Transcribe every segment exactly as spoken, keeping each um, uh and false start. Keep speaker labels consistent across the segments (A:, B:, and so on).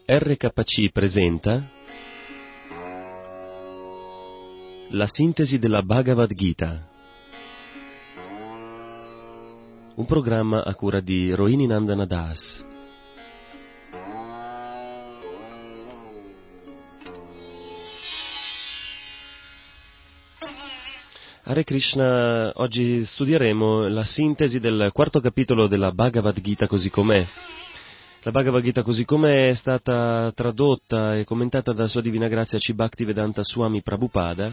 A: R K C presenta la sintesi della Bhagavad Gita, un programma a cura di Rohini Nandana Das. Hare Krishna, oggi studieremo la sintesi del quarto capitolo della Bhagavad Gita così com'è. La Bhagavad Gita così com'è è stata tradotta e commentata da Sua Divina Grazia C. Bhaktivedanta Swami Prabhupada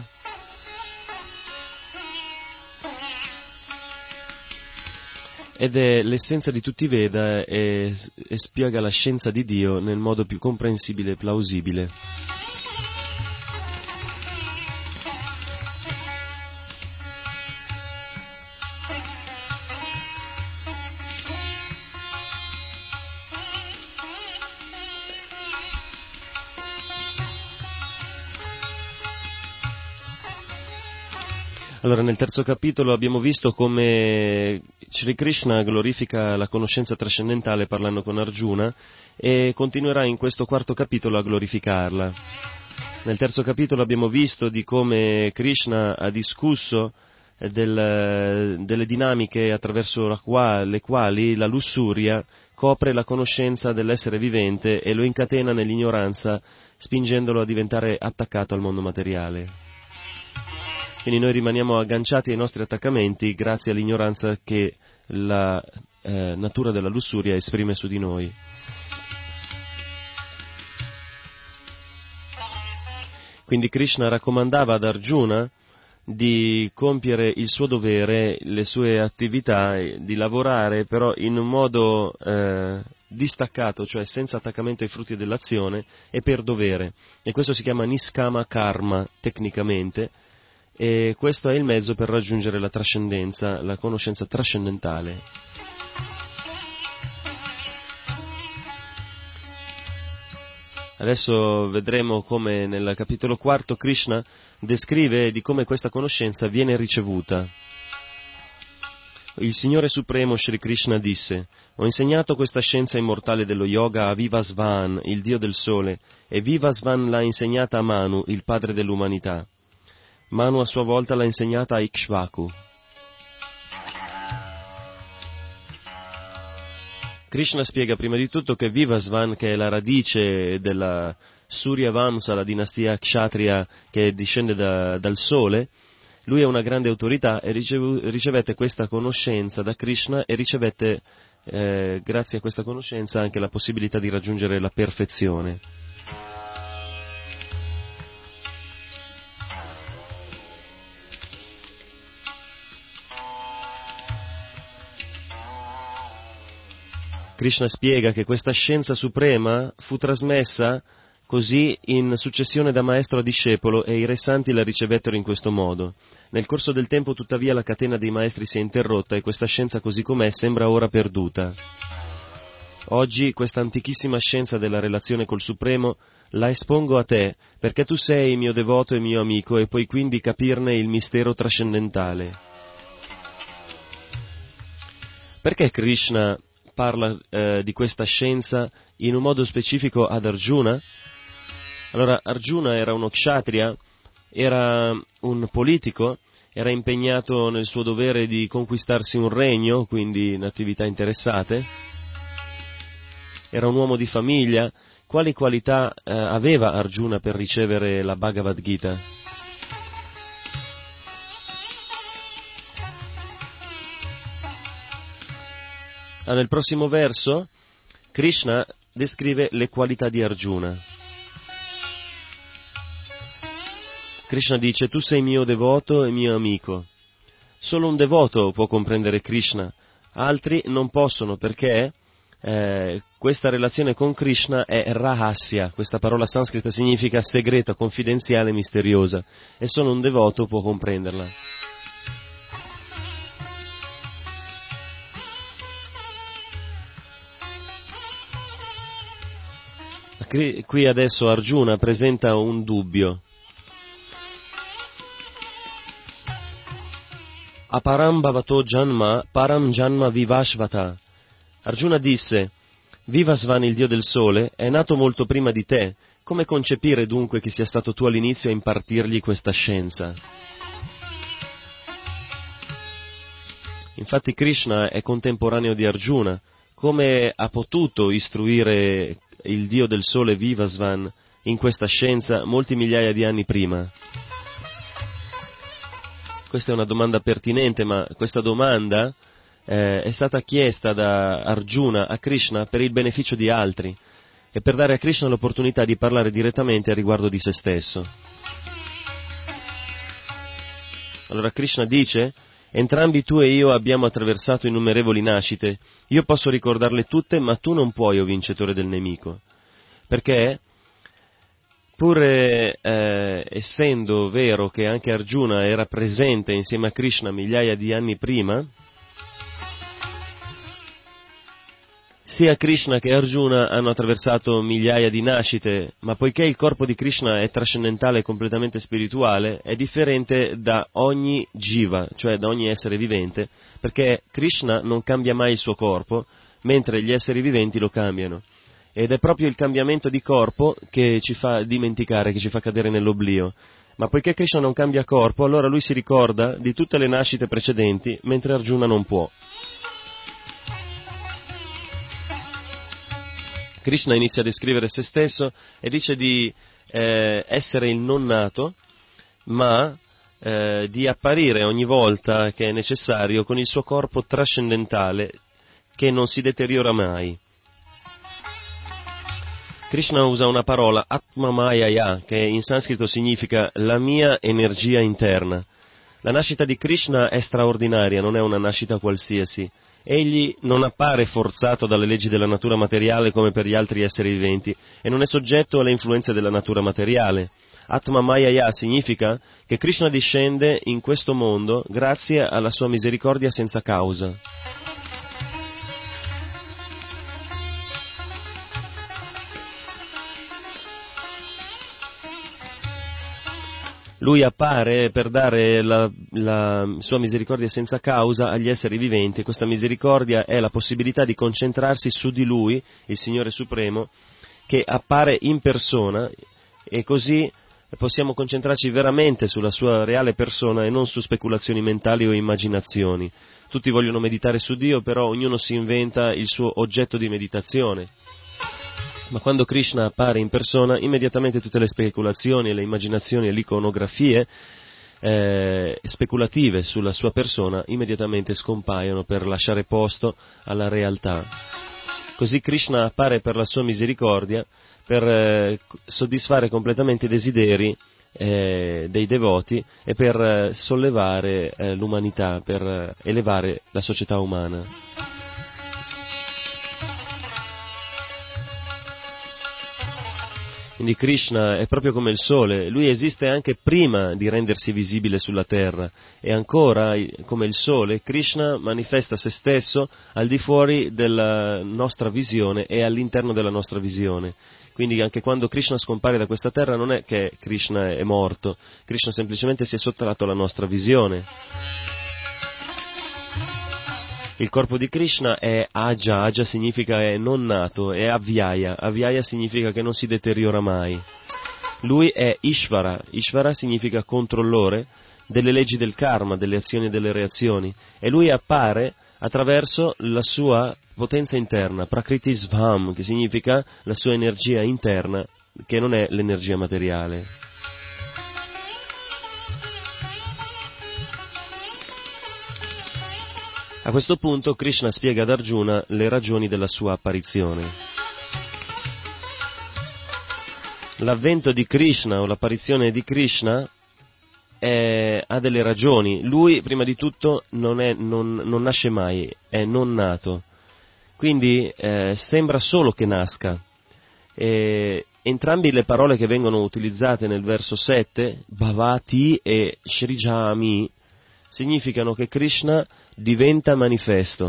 A: ed è l'essenza di tutti i Veda e, e spiega la scienza di Dio nel modo più comprensibile e plausibile. Allora, nel terzo capitolo abbiamo visto come Sri Krishna glorifica la conoscenza trascendentale parlando con Arjuna e continuerà in questo quarto capitolo a glorificarla. Nel terzo capitolo abbiamo visto di come Krishna ha discusso del, delle dinamiche attraverso la quale, le quali la lussuria copre la conoscenza dell'essere vivente e lo incatena nell'ignoranza, spingendolo a diventare attaccato al mondo materiale. Quindi noi rimaniamo agganciati ai nostri attaccamenti grazie all'ignoranza che la eh, natura della lussuria esprime su di noi. Quindi Krishna raccomandava ad Arjuna di compiere il suo dovere, le sue attività, di lavorare però in un modo eh, distaccato, cioè senza attaccamento ai frutti dell'azione e per dovere. E questo si chiama Niskama Karma tecnicamente. E questo è il mezzo per raggiungere la trascendenza, la conoscenza trascendentale. Adesso vedremo come nel capitolo quarto Krishna descrive di come questa conoscenza viene ricevuta. Il Signore Supremo Sri Krishna disse: «Ho insegnato questa scienza immortale dello yoga a Vivasvan, il Dio del Sole, e Vivasvan l'ha insegnata a Manu, il padre dell'umanità. Manu a sua volta l'ha insegnata a Ikshvaku». Krishna spiega prima di tutto che Vivasvan, che è la radice della Surya Vamsa, la dinastia Kshatriya che discende da, dal sole, lui è una grande autorità e ricevu, ricevette questa conoscenza da Krishna e ricevette, eh, grazie a questa conoscenza, anche la possibilità di raggiungere la perfezione. Krishna spiega che questa scienza suprema fu trasmessa così in successione da maestro a discepolo e i re santi la ricevettero in questo modo. Nel corso del tempo, tuttavia, la catena dei maestri si è interrotta e questa scienza così com'è sembra ora perduta. Oggi questa antichissima scienza della relazione col Supremo la espongo a te, perché tu sei mio devoto e mio amico e puoi quindi capirne il mistero trascendentale. Perché Krishna parla eh, di questa scienza in un modo specifico ad Arjuna? Allora, Arjuna era uno kshatriya, era un politico, era impegnato nel suo dovere di conquistarsi un regno, quindi in attività interessate, era un uomo di famiglia. Quali qualità eh, aveva Arjuna per ricevere la Bhagavad Gita? Ah, nel prossimo verso Krishna descrive le qualità di Arjuna. Krishna dice: «Tu sei mio devoto e mio amico». Solo un devoto può comprendere Krishna, altri non possono perché eh, questa relazione con Krishna è rahasya, questa parola sanscrita significa segreta, confidenziale, misteriosa, e solo un devoto può comprenderla. Qui adesso Arjuna presenta un dubbio. Aparam bhavato janma param janma vivashvata. Arjuna disse: Vivasvan, il dio del sole, è nato molto prima di te. Come concepire dunque che sia stato tu all'inizio a impartirgli questa scienza? Infatti Krishna è contemporaneo di Arjuna. Come ha potuto istruire il dio del sole Vivasvan in questa scienza molti migliaia di anni prima? Questa è una domanda pertinente, ma questa domanda eh, è stata chiesta da Arjuna a Krishna per il beneficio di altri e per dare a Krishna l'opportunità di parlare direttamente a riguardo di se stesso. Allora Krishna dice: entrambi tu e io abbiamo attraversato innumerevoli nascite, io posso ricordarle tutte, ma tu non puoi, o vincitore del nemico, perché pur eh, essendo vero che anche Arjuna era presente insieme a Krishna migliaia di anni prima, sia Krishna che Arjuna hanno attraversato migliaia di nascite, ma poiché il corpo di Krishna è trascendentale e completamente spirituale, è differente da ogni jiva, cioè da ogni essere vivente, perché Krishna non cambia mai il suo corpo, mentre gli esseri viventi lo cambiano. Ed è proprio il cambiamento di corpo che ci fa dimenticare, che ci fa cadere nell'oblio. Ma poiché Krishna non cambia corpo, allora lui si ricorda di tutte le nascite precedenti, mentre Arjuna non può. Krishna inizia a descrivere se stesso e dice di eh, essere il non nato, ma eh, di apparire ogni volta che è necessario con il suo corpo trascendentale che non si deteriora mai. Krishna usa una parola, Atma Mayaya, che in sanscrito significa la mia energia interna. La nascita di Krishna è straordinaria, non è una nascita qualsiasi. Egli non appare forzato dalle leggi della natura materiale come per gli altri esseri viventi e non è soggetto alle influenze della natura materiale. Atma Mayaya significa che Krishna discende in questo mondo grazie alla sua misericordia senza causa. Lui appare per dare la, la sua misericordia senza causa agli esseri viventi. Questa misericordia è la possibilità di concentrarsi su di Lui, il Signore Supremo, che appare in persona, e così possiamo concentrarci veramente sulla sua reale persona e non su speculazioni mentali o immaginazioni. Tutti vogliono meditare su Dio, però ognuno si inventa il suo oggetto di meditazione. Ma quando Krishna appare in persona, immediatamente tutte le speculazioni, le immaginazioni e le iconografie eh, speculative sulla sua persona immediatamente scompaiono per lasciare posto alla realtà. Così Krishna appare per la sua misericordia, per eh, soddisfare completamente i desideri eh, dei devoti e per eh, sollevare eh, l'umanità, per eh, elevare la società umana. Quindi Krishna è proprio come il sole, lui esiste anche prima di rendersi visibile sulla terra, e ancora, come il sole, Krishna manifesta se stesso al di fuori della nostra visione e all'interno della nostra visione. Quindi anche quando Krishna scompare da questa terra non è che Krishna è morto, Krishna semplicemente si è sottratto alla nostra visione. Il corpo di Krishna è Aja, Aja significa è non nato, è Avyaya, Avyaya significa che non si deteriora mai. Lui è Ishvara, Ishvara significa controllore delle leggi del karma, delle azioni e delle reazioni, e lui appare attraverso la sua potenza interna, Prakriti Svam, che significa la sua energia interna, che non è l'energia materiale. A questo punto Krishna spiega ad Arjuna le ragioni della sua apparizione. L'avvento di Krishna o l'apparizione di Krishna è, ha delle ragioni. Lui, prima di tutto, non, è, non, non nasce mai, è non nato. Quindi eh, sembra solo che nasca. E entrambi le parole che vengono utilizzate nel verso sette, Bhavati e Shrijami, significano che Krishna diventa manifesto.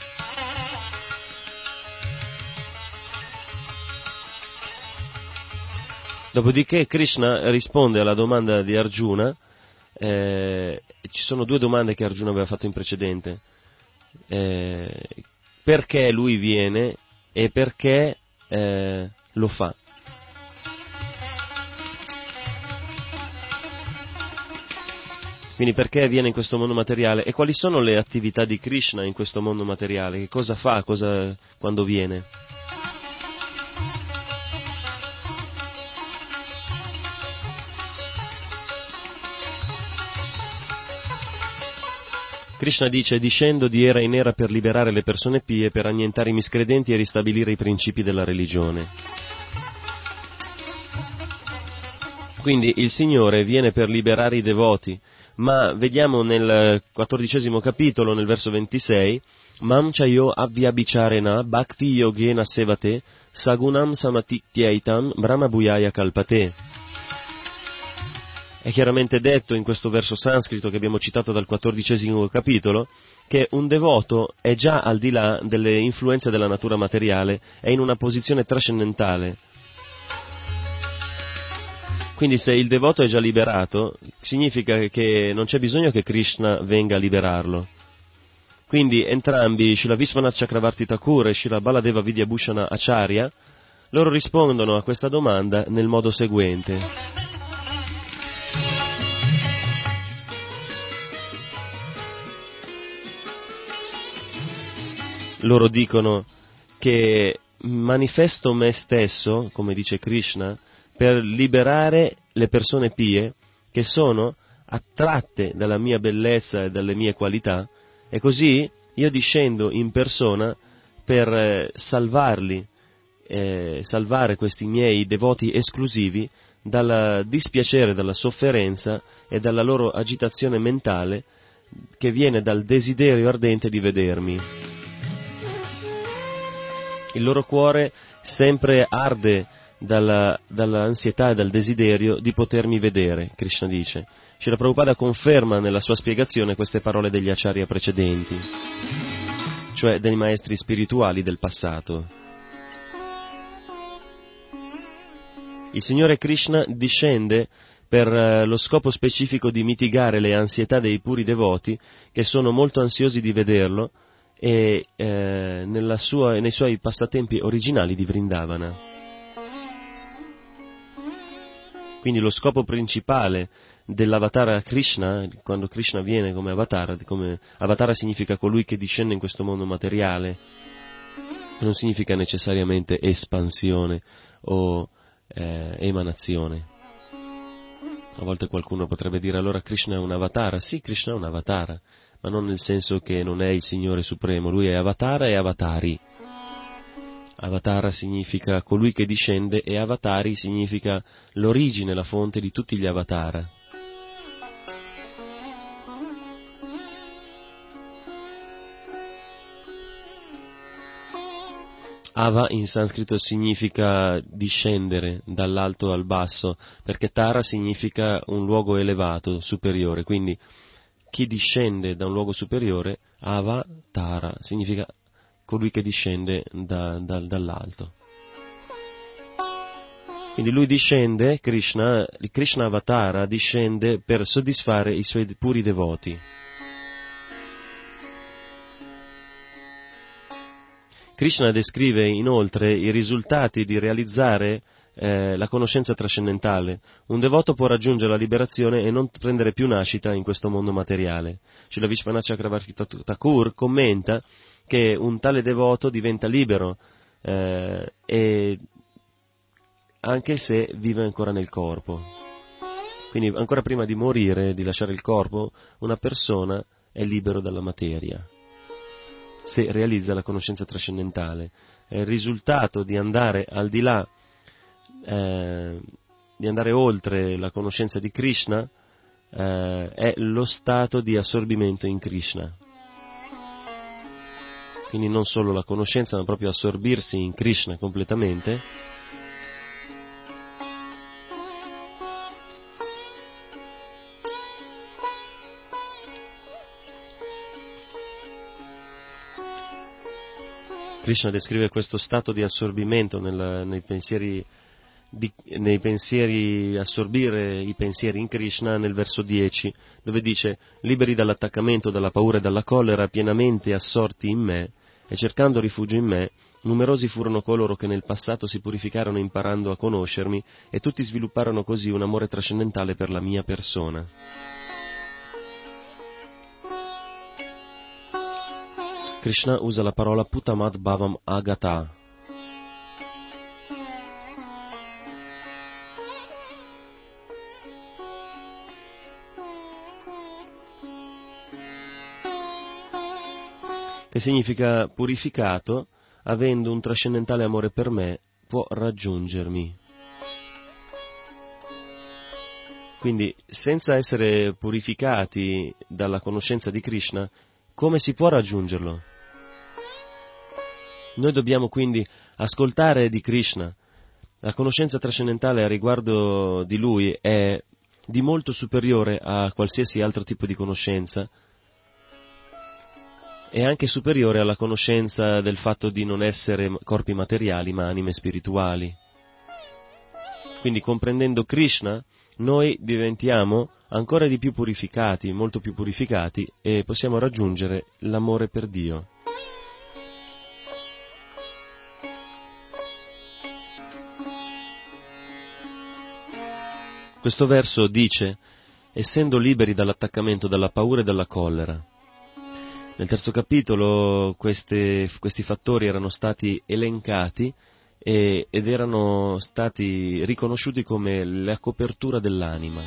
A: Dopodiché Krishna risponde alla domanda di Arjuna. Eh, ci sono due domande che Arjuna aveva fatto in precedente. Eh, perché lui viene e perché eh, lo fa. Quindi perché viene in questo mondo materiale e quali sono le attività di Krishna in questo mondo materiale? Che cosa fa cosa, quando viene? Krishna dice: discendo di era in era per liberare le persone pie, per annientare i miscredenti e ristabilire i principi della religione. Quindi il Signore viene per liberare i devoti, ma vediamo nel quattordicesimo capitolo, nel verso ventisei, Mam chayo avvyabhicharena bhakti yogena sevate sagunam samatityaitam brahma bhuyaya kalpate. È chiaramente detto in questo verso sanscrito che abbiamo citato dal quattordicesimo capitolo che un devoto è già al di là delle influenze della natura materiale, è in una posizione trascendentale. Quindi se il devoto è già liberato, significa che non c'è bisogno che Krishna venga a liberarlo. Quindi entrambi, Srila Vishwanath Chakravarti Thakur e Srila Baladeva Vidyabhushana Acharya, loro rispondono a questa domanda nel modo seguente. Loro dicono che manifesto me stesso, come dice Krishna, per liberare le persone pie che sono attratte dalla mia bellezza e dalle mie qualità, e così io discendo in persona per eh, salvarli, eh, salvare questi miei devoti esclusivi dal dispiacere, dalla sofferenza e dalla loro agitazione mentale che viene dal desiderio ardente di vedermi. Il loro cuore sempre arde dalla, dall'ansietà e dal desiderio di potermi vedere, Krishna dice. Srila Prabhupada conferma nella sua spiegazione queste parole degli acharya precedenti, cioè dei maestri spirituali del passato. Il Signore Krishna discende per lo scopo specifico di mitigare le ansietà dei puri devoti che sono molto ansiosi di vederlo e eh, nella sua, nei suoi passatempi originali di Vrindavana. Quindi lo scopo principale dell'avatara Krishna, quando Krishna viene come avatara, come avatara significa colui che discende in questo mondo materiale, non significa necessariamente espansione o eh, emanazione. A volte qualcuno potrebbe dire allora Krishna è un avatara. Sì, Krishna è un avatara, ma non nel senso che non è il Signore Supremo, lui è avatara e avatari. Avatara significa colui che discende e avatari significa l'origine, la fonte di tutti gli avatara. Ava in sanscrito significa discendere dall'alto al basso, perché Tara significa un luogo elevato, superiore, quindi chi discende da un luogo superiore, Ava Tara, significa colui che discende da, da, dall'alto. Quindi lui discende, Krishna, il Krishna Avatara discende per soddisfare i suoi puri devoti. Krishna descrive inoltre i risultati di realizzare eh, la conoscenza trascendentale. Un devoto può raggiungere la liberazione e non prendere più nascita in questo mondo materiale. Srila Vishwanath Chakravarti Thakur commenta che un tale devoto diventa libero eh, e anche se vive ancora nel corpo. Quindi ancora prima di morire, di lasciare il corpo, una persona è libero dalla materia, se realizza la conoscenza trascendentale. È il risultato di andare al di là, eh, di andare oltre la conoscenza di Krishna, eh, è lo stato di assorbimento in Krishna. Quindi non solo la conoscenza, ma proprio assorbirsi in Krishna completamente. Krishna descrive questo stato di assorbimento nel, nei pensieri, di, nei pensieri, assorbire i pensieri in Krishna nel verso dieci, dove dice: liberi dall'attaccamento, dalla paura e dalla collera, pienamente assorti in me, e cercando rifugio in me, numerosi furono coloro che nel passato si purificarono imparando a conoscermi e tutti svilupparono così un amore trascendentale per la mia persona. Krishna usa la parola Putamad Bhavam Agata. Che significa purificato, avendo un trascendentale amore per me, può raggiungermi. Quindi, senza essere purificati dalla conoscenza di Krishna, come si può raggiungerlo? Noi dobbiamo quindi ascoltare di Krishna. La conoscenza trascendentale a riguardo di Lui è di molto superiore a qualsiasi altro tipo di conoscenza, è anche superiore alla conoscenza del fatto di non essere corpi materiali ma anime spirituali. Quindi comprendendo Krishna noi diventiamo ancora di più purificati, molto più purificati e possiamo raggiungere l'amore per Dio. Questo verso dice, essendo liberi dall'attaccamento, dalla paura e dalla collera. Nel terzo capitolo queste, questi fattori erano stati elencati e, ed erano stati riconosciuti come la copertura dell'anima.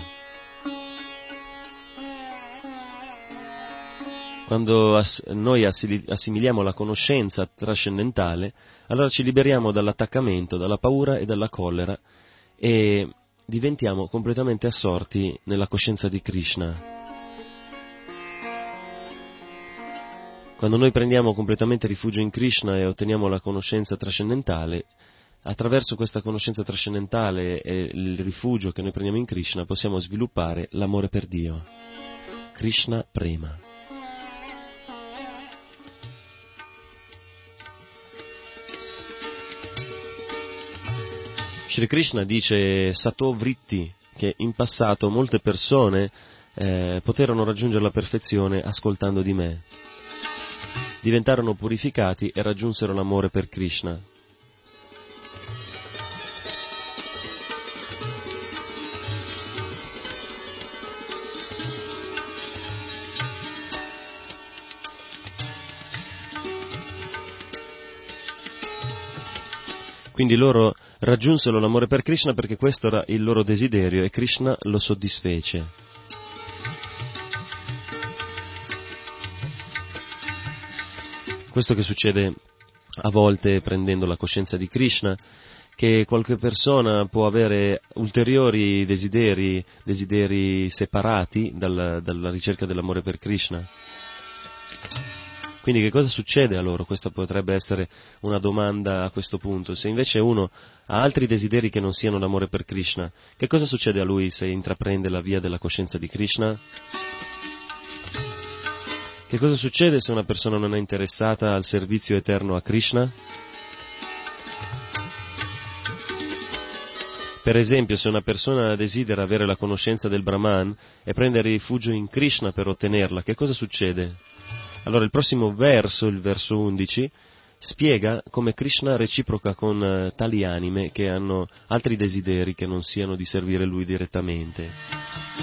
A: Quando ass, noi assimiliamo la conoscenza trascendentale, allora ci liberiamo dall'attaccamento, dalla paura e dalla collera e diventiamo completamente assorti nella coscienza di Krishna. Quando noi prendiamo completamente rifugio in Krishna e otteniamo la conoscenza trascendentale, attraverso questa conoscenza trascendentale e il rifugio che noi prendiamo in Krishna possiamo sviluppare l'amore per Dio. Krishna Prema. Shri Krishna dice Sato Vritti, che in passato molte persone eh, poterono raggiungere la perfezione ascoltando di me. Diventarono purificati e raggiunsero l'amore per Krishna. Quindi loro raggiunsero l'amore per Krishna perché questo era il loro desiderio e Krishna lo soddisfece. Questo che succede a volte prendendo la coscienza di Krishna, che qualche persona può avere ulteriori desideri, desideri separati dalla, dalla ricerca dell'amore per Krishna. Quindi che cosa succede a loro? Questa potrebbe essere una domanda a questo punto. Se invece uno ha altri desideri che non siano l'amore per Krishna, che cosa succede a lui se intraprende la via della coscienza di Krishna? Che cosa succede se una persona non è interessata al servizio eterno a Krishna? Per esempio, se una persona desidera avere la conoscenza del Brahman e prendere rifugio in Krishna per ottenerla, che cosa succede? Allora il prossimo verso, il verso undici, spiega come Krishna reciproca con tali anime che hanno altri desideri che non siano di servire lui direttamente.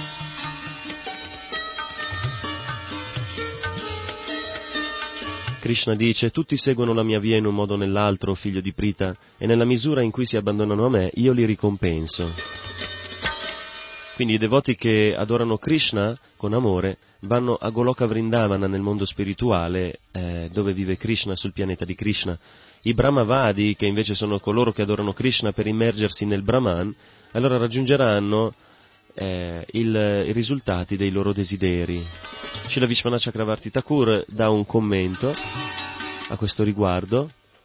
A: Krishna dice, tutti seguono la mia via in un modo o nell'altro, figlio di Prita, e nella misura in cui si abbandonano a me, io li ricompenso. Quindi i devoti che adorano Krishna con amore vanno a Goloka Vrindavana nel mondo spirituale, eh, dove vive Krishna sul pianeta di Krishna. I Brahmavadi, che invece sono coloro che adorano Krishna per immergersi nel Brahman, allora raggiungeranno eh, il, i risultati dei loro desideri. Srila Vishwanath Chakravarti Thakur dà un commento a questo riguardo.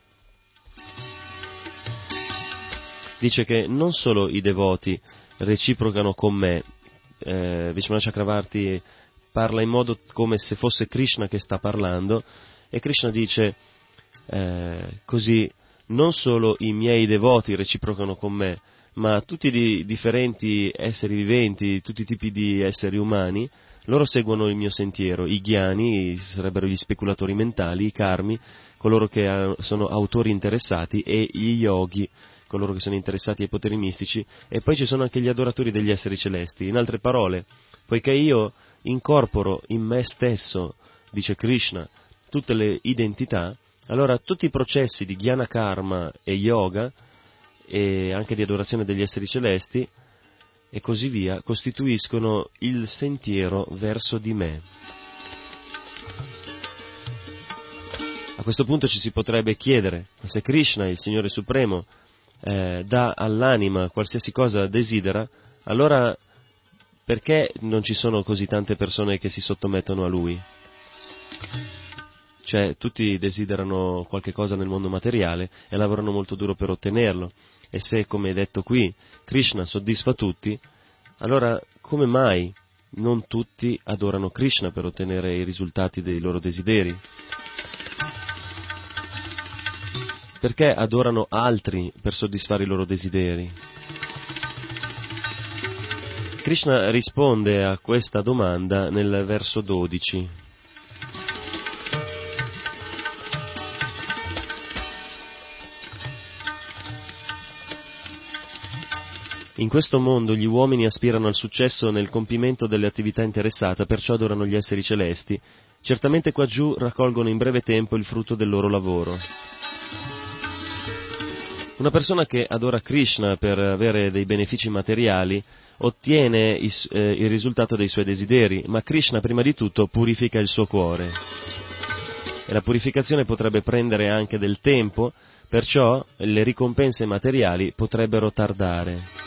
A: Dice che non solo i devoti reciprocano con me, eh, Vishwanath Chakravarti parla in modo come se fosse Krishna che sta parlando, e Krishna dice eh, così, non solo i miei devoti reciprocano con me, ma tutti i differenti esseri viventi, tutti i tipi di esseri umani Loro seguono il mio sentiero, i ghiani sarebbero gli speculatori mentali, i karmi, coloro che sono autori interessati, e gli yogi, coloro che sono interessati ai poteri mistici, e poi ci sono anche gli adoratori degli esseri celesti. In altre parole, poiché io incorporo in me stesso, dice Krishna, tutte le identità, allora tutti i processi di jnana karma e yoga, e anche di adorazione degli esseri celesti, e così via, costituiscono il sentiero verso di me. A questo punto ci si potrebbe chiedere, se Krishna, il Signore Supremo, eh, dà all'anima qualsiasi cosa desidera, allora perché non ci sono così tante persone che si sottomettono a Lui? Cioè, tutti desiderano qualche cosa nel mondo materiale e lavorano molto duro per ottenerlo. E se, come è detto qui, Krishna soddisfa tutti, allora come mai non tutti adorano Krishna per ottenere i risultati dei loro desideri? Perché adorano altri per soddisfare i loro desideri? Krishna risponde a questa domanda nel verso dodici. In questo mondo gli uomini aspirano al successo nel compimento delle attività interessate, perciò adorano gli esseri celesti. Certamente qua giù raccolgono in breve tempo il frutto del loro lavoro. Una persona che adora Krishna per avere dei benefici materiali ottiene il, eh, il risultato dei suoi desideri, ma Krishna prima di tutto purifica il suo cuore. E la purificazione potrebbe prendere anche del tempo, perciò le ricompense materiali potrebbero tardare.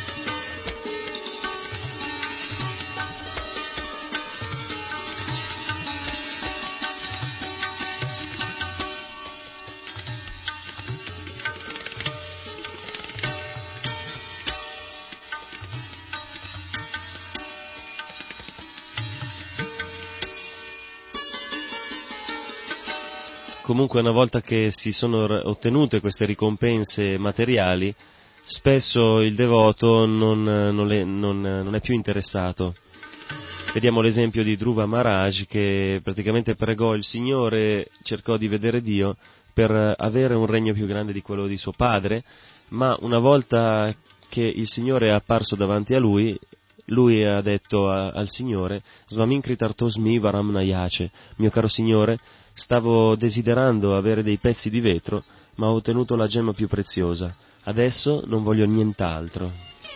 A: Comunque, una volta che si sono ottenute queste ricompense materiali, spesso il devoto non, non, le, non, non è più interessato. Vediamo l'esempio di Dhruva Maharaj, che praticamente pregò il Signore, cercò di vedere Dio per avere un regno più grande di quello di suo padre, ma una volta che il Signore è apparso davanti a lui, lui ha detto a, al Signore: Svaminkritartosmi varam nayace, mio caro Signore, stavo desiderando avere dei pezzi di vetro, ma ho ottenuto la gemma più preziosa. Adesso non voglio nient'altro.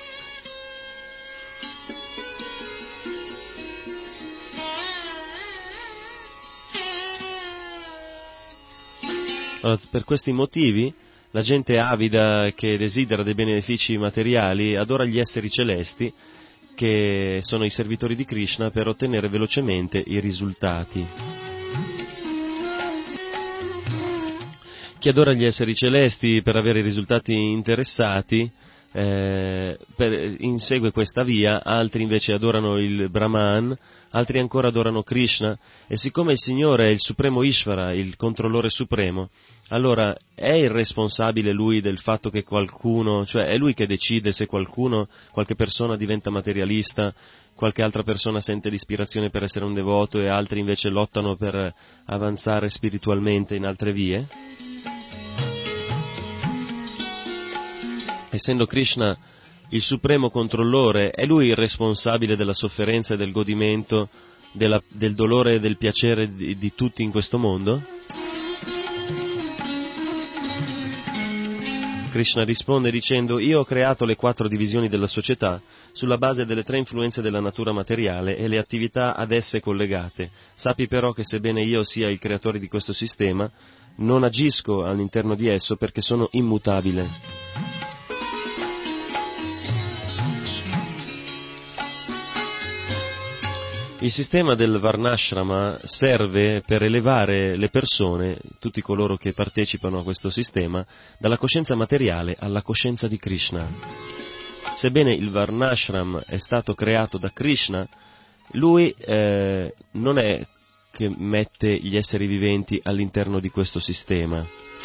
A: Allora, per questi motivi, la gente avida che desidera dei benefici materiali adora gli esseri celesti, che sono i servitori di Krishna, per ottenere velocemente i risultati. Chi adora gli esseri celesti per avere i risultati interessati eh, per, insegue questa via, altri invece adorano il Brahman, altri ancora adorano Krishna, e siccome il Signore è il supremo Ishvara, il controllore supremo, allora è il responsabile lui del fatto che qualcuno, cioè è lui che decide se qualcuno, qualche persona diventa materialista, qualche altra persona sente l'ispirazione per essere un devoto e altri invece lottano per avanzare spiritualmente in altre vie? Essendo Krishna il supremo controllore, è lui il responsabile della sofferenza e del godimento, della, del dolore e del piacere di, di tutti in questo mondo? Krishna risponde dicendo: io ho creato le quattro divisioni della società sulla base delle tre influenze della natura materiale e le attività ad esse collegate. Sappi però che sebbene io sia il creatore di questo sistema, non agisco all'interno di esso perché sono immutabile. Il sistema del Varnashrama serve per elevare le persone, tutti coloro che partecipano a questo sistema, dalla coscienza materiale alla coscienza di Krishna. Sebbene il Varnashram è stato creato da Krishna, lui eh, non è che mette gli esseri viventi all'interno di questo sistema.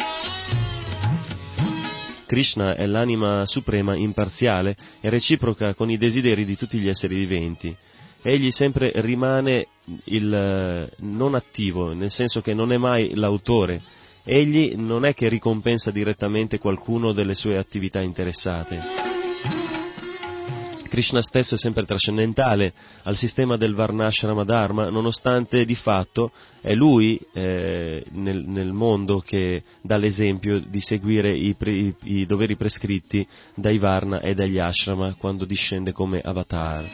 A: Krishna è l'anima suprema imparziale e reciproca con i desideri di tutti gli esseri viventi. egli sempre rimane il non attivo, nel senso che non è mai l'autore. Egli non è che ricompensa direttamente qualcuno delle sue attività interessate. Krishna stesso è sempre trascendentale al sistema del Varnashrama Dharma, nonostante di fatto è lui eh, nel, nel mondo che dà l'esempio di seguire i, pre, i, i doveri prescritti dai Varna e dagli Ashrama quando discende come avatar.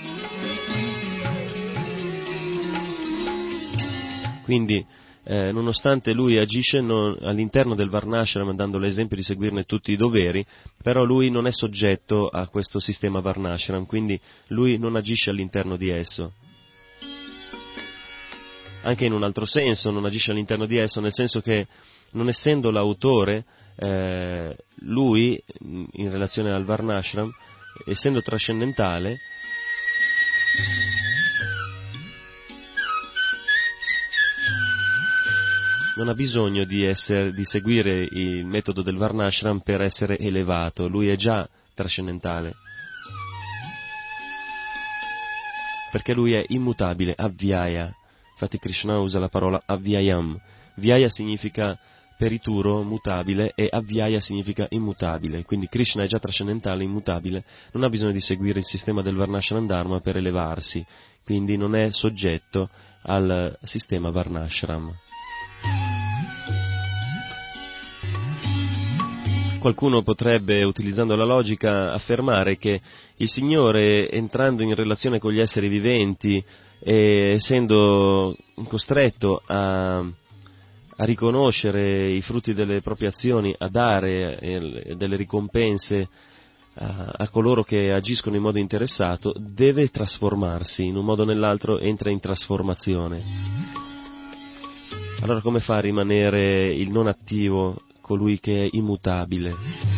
A: Quindi, Eh, nonostante lui agisce non, all'interno del Varnashram dando l'esempio di seguirne tutti i doveri, però lui non è soggetto a questo sistema Varnashram, quindi lui non agisce all'interno di esso. Anche in un altro senso non agisce all'interno di esso, nel senso che non essendo l'autore, eh, lui in relazione al Varnashram, essendo trascendentale, non ha bisogno di, essere, di seguire il metodo del Varnashram per essere elevato, lui è già trascendentale, perché lui è immutabile, avvyaya. Infatti Krishna usa la parola avvyayam. Vyaya significa perituro, mutabile, e avvyaya significa immutabile. Quindi Krishna è già trascendentale, immutabile, non ha bisogno di seguire il sistema del Varnashram Dharma per elevarsi, quindi non è soggetto al sistema Varnashram. Qualcuno potrebbe, utilizzando la logica, affermare che il Signore, entrando in relazione con gli esseri viventi e essendo costretto a, a riconoscere i frutti delle proprie azioni, a dare eh, delle ricompense a, a coloro che agiscono in modo interessato, deve trasformarsi, in un modo o nell'altro entra in trasformazione. Allora come fa a rimanere il non attivo, colui che è immutabile?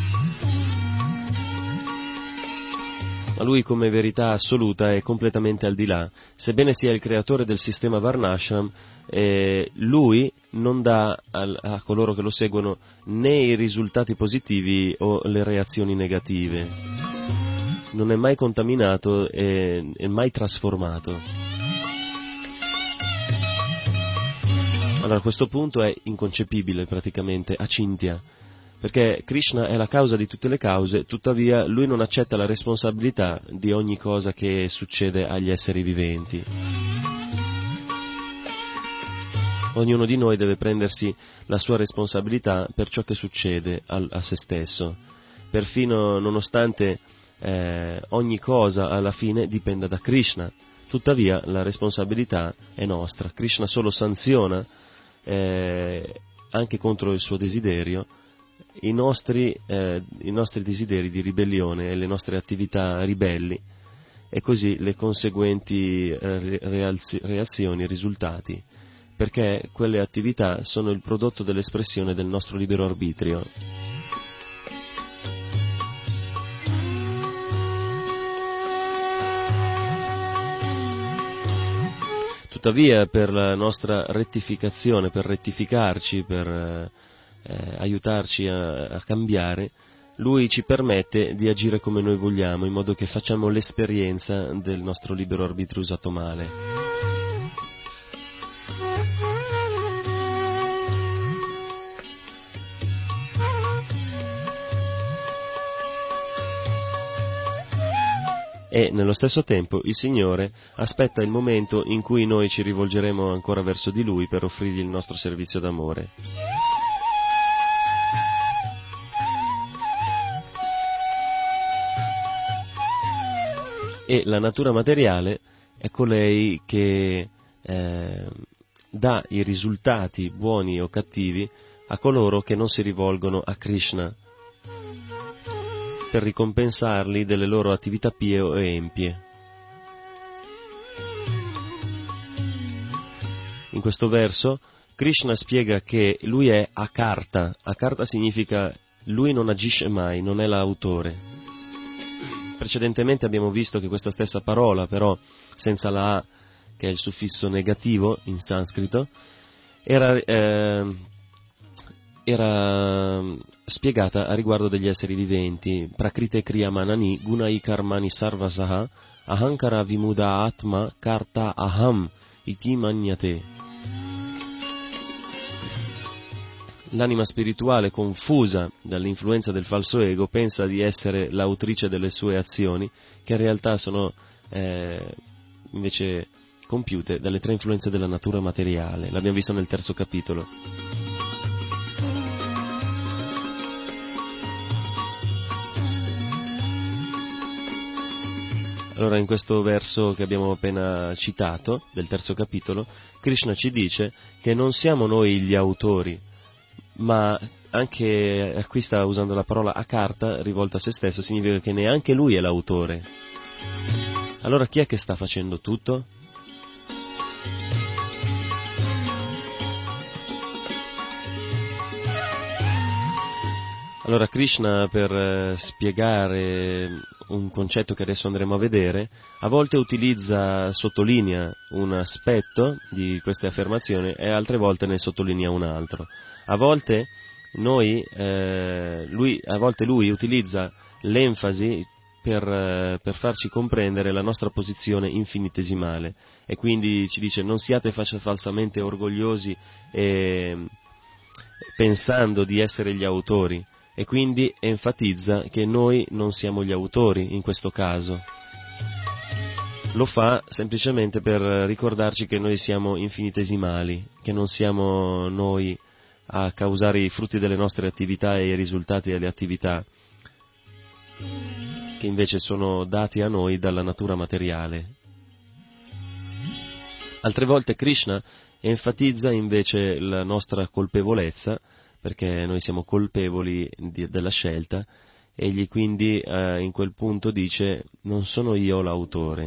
A: Ma lui come verità assoluta è completamente al di là. Sebbene sia il creatore del sistema Varnashram, eh, lui non dà al, a coloro che lo seguono né i risultati positivi o le reazioni negative. Non è mai contaminato e è mai trasformato. Allora a questo punto è inconcepibile praticamente, acintya, perché Krishna è la causa di tutte le cause, tuttavia lui non accetta la responsabilità di ogni cosa che succede agli esseri viventi. Ognuno di noi deve prendersi la sua responsabilità per ciò che succede a, a se stesso, perfino nonostante eh, ogni cosa alla fine dipenda da Krishna, tuttavia la responsabilità è nostra. Krishna solo sanziona Eh, anche contro il suo desiderio i nostri, eh, i nostri desideri di ribellione e le nostre attività ribelli, e così le conseguenti eh, reazio- reazioni, risultati, perché quelle attività sono il prodotto dell'espressione del nostro libero arbitrio. Tuttavia, per la nostra rettificazione, per rettificarci, per eh, aiutarci a, a cambiare, Lui ci permette di agire come noi vogliamo, in modo che facciamo l'esperienza del nostro libero arbitrio usato male. E nello stesso tempo il Signore aspetta il momento in cui noi ci rivolgeremo ancora verso di Lui per offrirgli il nostro servizio d'amore. E la natura materiale è colei che eh, dà i risultati buoni o cattivi a coloro che non si rivolgono a Krishna, per ricompensarli delle loro attività pie o empie. In questo verso Krishna spiega che lui è akarta. Akarta significa lui non agisce mai, non è l'autore. Precedentemente abbiamo visto che questa stessa parola, però senza la A, che è il suffisso negativo in sanscrito, era, eh, era spiegata a riguardo degli esseri viventi. Prakrite kriyamanani gunai karmani sarvasaha ahankara vimuda atma karta aham iti manyate. L'anima spirituale, confusa dall'influenza del falso ego, pensa di essere l'autrice delle sue azioni, che in realtà sono eh, invece compiute dalle tre influenze della natura materiale. L'abbiamo visto nel terzo capitolo. Allora, in questo verso che abbiamo appena citato, del terzo capitolo, Krishna ci dice che non siamo noi gli autori, ma anche, qui sta usando la parola akarta, rivolta a se stesso, significa che neanche lui è l'autore. Allora chi è che sta facendo tutto? Allora Krishna, per spiegare un concetto che adesso andremo a vedere, a volte utilizza, sottolinea un aspetto di queste affermazioni e altre volte ne sottolinea un altro. A volte noi, eh, lui, a volte lui utilizza l'enfasi per, eh, per farci comprendere la nostra posizione infinitesimale, e quindi ci dice: non siate falsamente orgogliosi e pensando di essere gli autori. E quindi enfatizza che noi non siamo gli autori in questo caso. Lo fa semplicemente per ricordarci che noi siamo infinitesimali, che non siamo noi a causare i frutti delle nostre attività e i risultati delle attività, che invece sono dati a noi dalla natura materiale. Altre volte Krishna enfatizza invece la nostra colpevolezza, perché noi siamo colpevoli di, della scelta. Egli quindi eh, in quel punto dice: non sono io l'autore.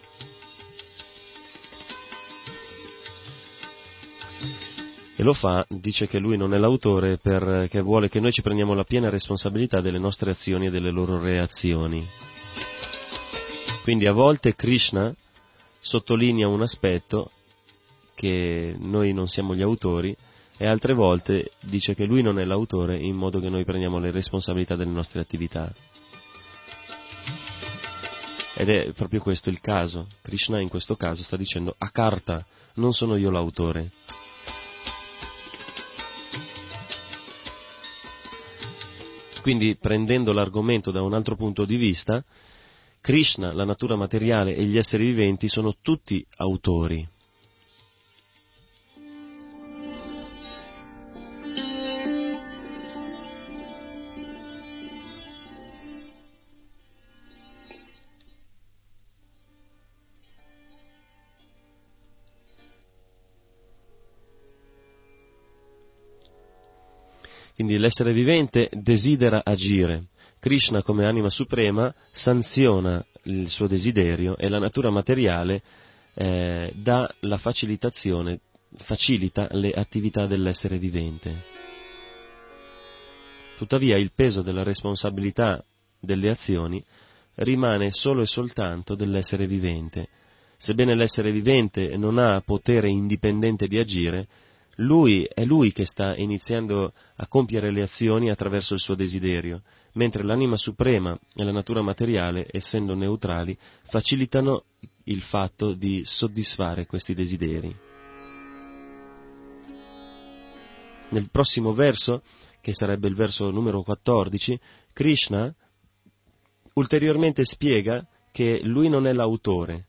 A: E lo fa, dice che lui non è l'autore perché vuole che noi ci prendiamo la piena responsabilità delle nostre azioni e delle loro reazioni. Quindi a volte Krishna sottolinea un aspetto, che noi non siamo gli autori, e altre volte dice che lui non è l'autore, in modo che noi prendiamo le responsabilità delle nostre attività. Ed è proprio questo il caso. Krishna in questo caso sta dicendo: akarta, non sono io l'autore. Quindi, prendendo l'argomento da un altro punto di vista, Krishna, la natura materiale e gli esseri viventi sono tutti autori. Quindi l'essere vivente desidera agire. Krishna, come anima suprema, sanziona il suo desiderio, e la natura materiale eh, dà la facilitazione, facilita le attività dell'essere vivente. Tuttavia il peso della responsabilità delle azioni rimane solo e soltanto dell'essere vivente. Sebbene l'essere vivente non ha potere indipendente di agire, Lui è lui che sta iniziando a compiere le azioni attraverso il suo desiderio, mentre l'anima suprema e la natura materiale, essendo neutrali, facilitano il fatto di soddisfare questi desideri. Nel prossimo verso, che sarebbe il verso numero quattordici, Krishna ulteriormente spiega che lui non è l'autore.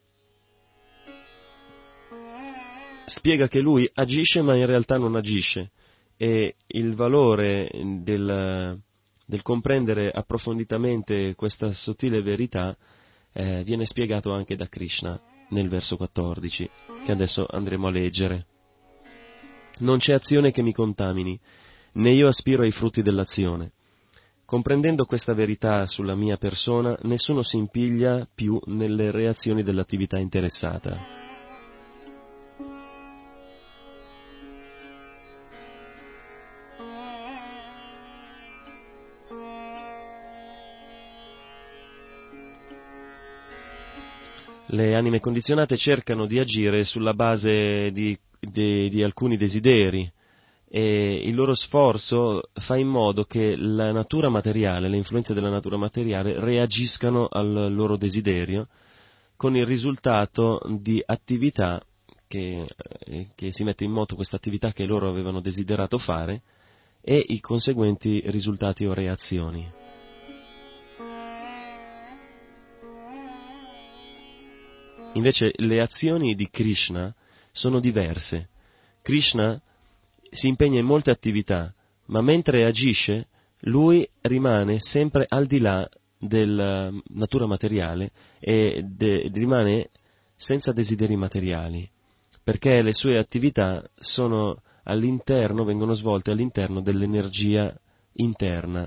A: Spiega che lui agisce ma in realtà non agisce, e il valore del, del comprendere approfonditamente questa sottile verità eh, viene spiegato anche da Krishna nel verso quattordici, che adesso andremo a leggere. Non c'è azione che mi contamini, né io aspiro ai frutti dell'azione. Comprendendo questa verità sulla mia persona, nessuno si impiglia più nelle reazioni dell'attività interessata. Le anime condizionate cercano di agire sulla base di, di, di alcuni desideri, e il loro sforzo fa in modo che la natura materiale, le influenze della natura materiale reagiscano al loro desiderio, con il risultato di attività che, che si mette in moto questa attività che loro avevano desiderato fare e i conseguenti risultati o reazioni. Invece le azioni di Krishna sono diverse. Krishna si impegna in molte attività, ma mentre agisce, lui rimane sempre al di là della natura materiale e de- rimane senza desideri materiali, perché le sue attività sono all'interno, vengono svolte all'interno dell'energia interna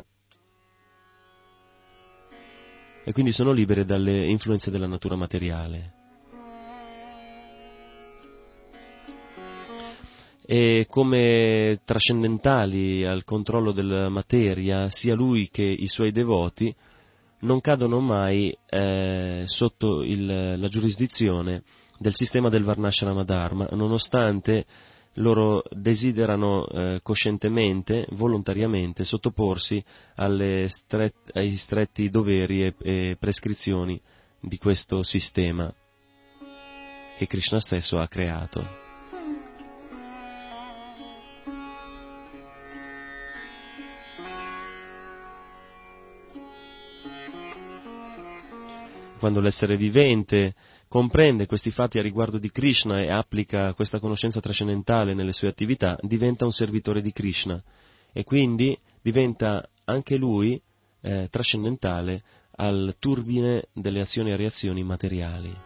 A: e quindi sono libere dalle influenze della natura materiale. E come trascendentali al controllo della materia, sia lui che i suoi devoti non cadono mai eh, sotto il, la giurisdizione del sistema del Varnashrama Dharma, nonostante loro desiderano eh, coscientemente, volontariamente, sottoporsi alle stret- ai stretti doveri e, e prescrizioni di questo sistema che Krishna stesso ha creato. Quando l'essere vivente comprende questi fatti a riguardo di Krishna e applica questa conoscenza trascendentale nelle sue attività, diventa un servitore di Krishna e quindi diventa anche lui eh, trascendentale al turbine delle azioni e reazioni materiali.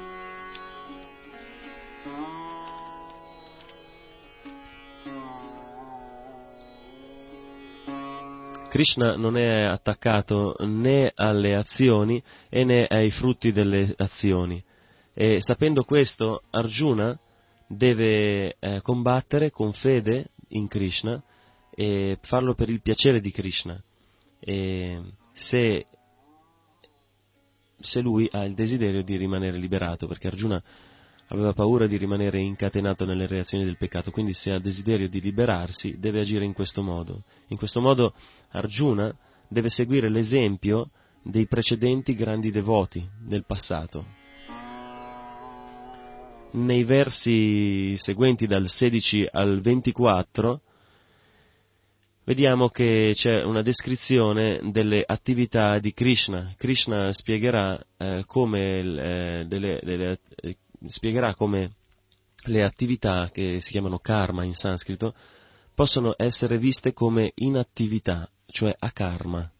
A: Krishna non è attaccato né alle azioni e né ai frutti delle azioni. E sapendo questo, Arjuna deve eh, combattere con fede in Krishna e farlo per il piacere di Krishna. E se, se lui ha il desiderio di rimanere liberato, perché Arjuna aveva paura di rimanere incatenato nelle reazioni del peccato, quindi se ha desiderio di liberarsi deve agire in questo modo. In questo modo Arjuna deve seguire l'esempio dei precedenti grandi devoti del passato. Nei versi seguenti dal sedici al ventiquattro vediamo che c'è una descrizione delle attività di Krishna. Krishna spiegherà eh, come eh, delle, delle eh, spiegherà come le attività, che si chiamano karma in sanscrito, possono essere viste come inattività, cioè akarma.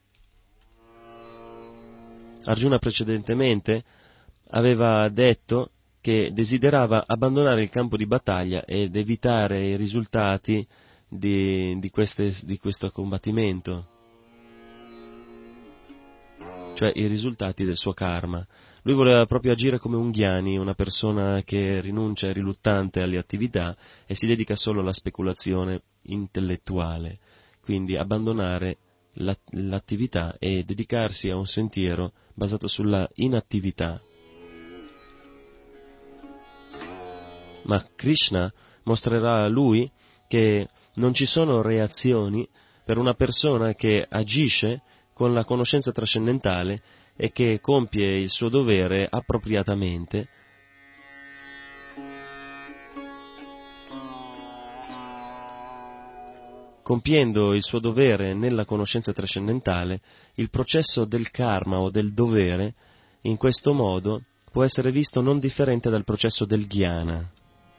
A: Arjuna precedentemente aveva detto che desiderava abbandonare il campo di battaglia ed evitare i risultati di, di, queste, di questo combattimento, cioè i risultati del suo karma. Lui voleva proprio agire come un jnani, una persona che rinuncia e riluttante alle attività e si dedica solo alla speculazione intellettuale, quindi abbandonare l'attività e dedicarsi a un sentiero basato sulla inattività. Ma Krishna mostrerà a lui che non ci sono reazioni per una persona che agisce con la conoscenza trascendentale e che compie il suo dovere appropriatamente, compiendo il suo dovere nella conoscenza trascendentale. Il processo del karma o del dovere in questo modo può essere visto non differente dal processo del jnana.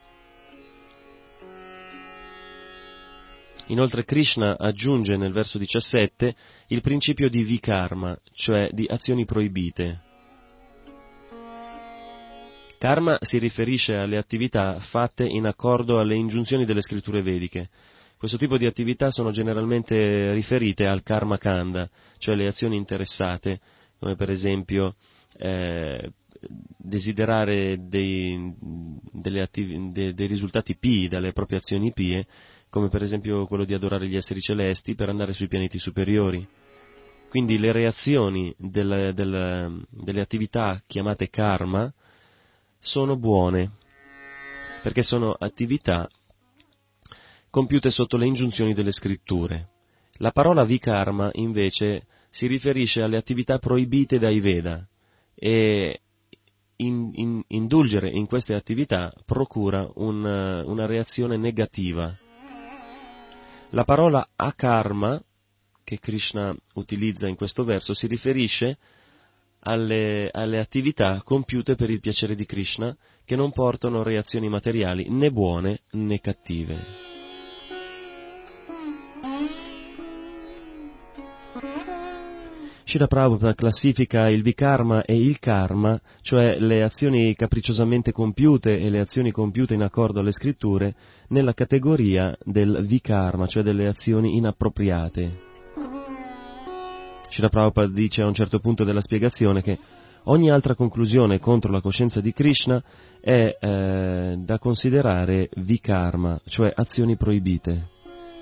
A: Inoltre Krishna aggiunge nel verso diciassette il principio di vikarma, cioè di azioni proibite. Karma si riferisce alle attività fatte in accordo alle ingiunzioni delle scritture vediche. Questo tipo di attività sono generalmente riferite al karma kanda, cioè le azioni interessate, come per esempio eh, desiderare dei, delle attiv- de- dei risultati pii dalle proprie azioni pie, come per esempio quello di adorare gli esseri celesti per andare sui pianeti superiori. Quindi le reazioni del, del, delle attività chiamate karma sono buone, perché sono attività compiute sotto le ingiunzioni delle scritture. La parola vikarma, invece, si riferisce alle attività proibite dai Veda e in, in, indulgere in queste attività procura un, una reazione negativa. La parola akarma, che Krishna utilizza in questo verso, si riferisce alle, alle attività compiute per il piacere di Krishna, che non portano reazioni materiali né buone né cattive. Srila Prabhupada classifica il vikarma e il karma, cioè le azioni capricciosamente compiute e le azioni compiute in accordo alle scritture, nella categoria del vikarma, cioè delle azioni inappropriate. Srila Prabhupada dice a un certo punto della spiegazione che ogni altra conclusione contro la coscienza di Krishna è eh, da considerare vikarma, cioè azioni proibite.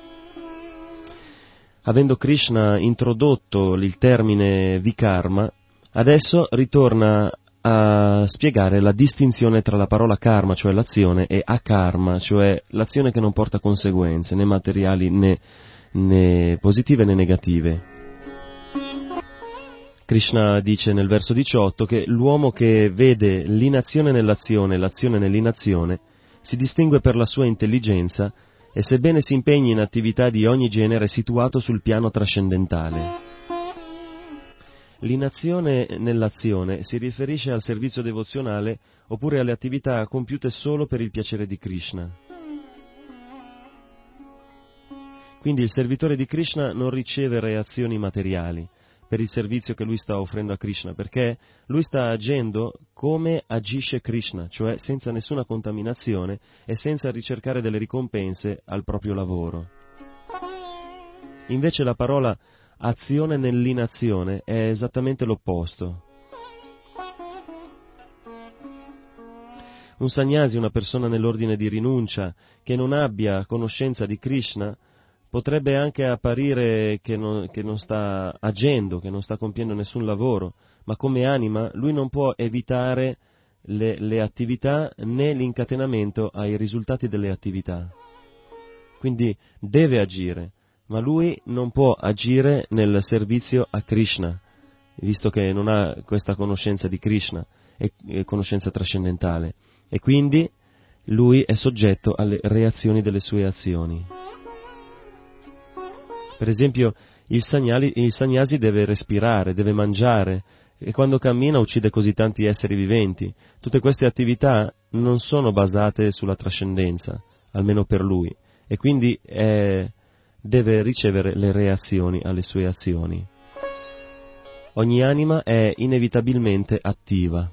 A: Avendo Krishna introdotto il termine vikarma, adesso ritorna a spiegare la distinzione tra la parola karma, cioè l'azione, e akarma, cioè l'azione che non porta conseguenze, né materiali né, né positive né negative. Krishna dice nel verso diciotto che l'uomo che vede l'inazione nell'azione e l'azione nell'inazione si distingue per la sua intelligenza e sebbene si impegni in attività di ogni genere è situato sul piano trascendentale. L'inazione nell'azione si riferisce al servizio devozionale oppure alle attività compiute solo per il piacere di Krishna. Quindi il servitore di Krishna non riceve reazioni materiali per il servizio che lui sta offrendo a Krishna, perché lui sta agendo come agisce Krishna, cioè senza nessuna contaminazione e senza ricercare delle ricompense al proprio lavoro. Invece la parola azione nell'inazione è esattamente l'opposto. Un sannyasi, una persona nell'ordine di rinuncia, che non abbia conoscenza di Krishna, potrebbe anche apparire che non, che non sta agendo, che non sta compiendo nessun lavoro, ma come anima lui non può evitare le, le attività né l'incatenamento ai risultati delle attività. Quindi deve agire, ma lui non può agire nel servizio a Krishna, visto che non ha questa conoscenza di Krishna e, e conoscenza trascendentale, e quindi lui è soggetto alle reazioni delle sue azioni. Per esempio, il, sagnali, il sannyasi deve respirare, deve mangiare, e quando cammina uccide così tanti esseri viventi. Tutte queste attività non sono basate sulla trascendenza, almeno per lui, e quindi è, deve ricevere le reazioni alle sue azioni. Ogni anima è inevitabilmente attiva.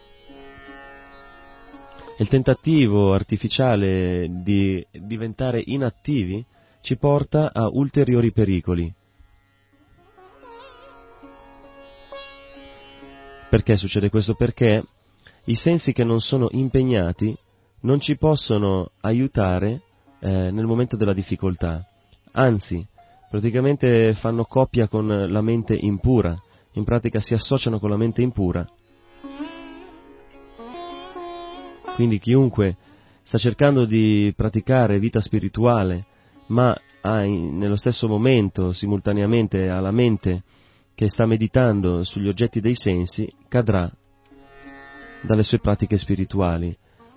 A: Il tentativo artificiale di diventare inattivi ci porta a ulteriori pericoli. Perché succede questo? Perché i sensi che non sono impegnati non ci possono aiutare eh, nel momento della difficoltà. Anzi, praticamente fanno coppia con la mente impura, in pratica si associano con la mente impura. Quindi chiunque sta cercando di praticare vita spirituale, ma ha in, nello stesso momento, simultaneamente, ha la mente che sta meditando sugli oggetti dei sensi, cadrà dalle sue pratiche spirituali.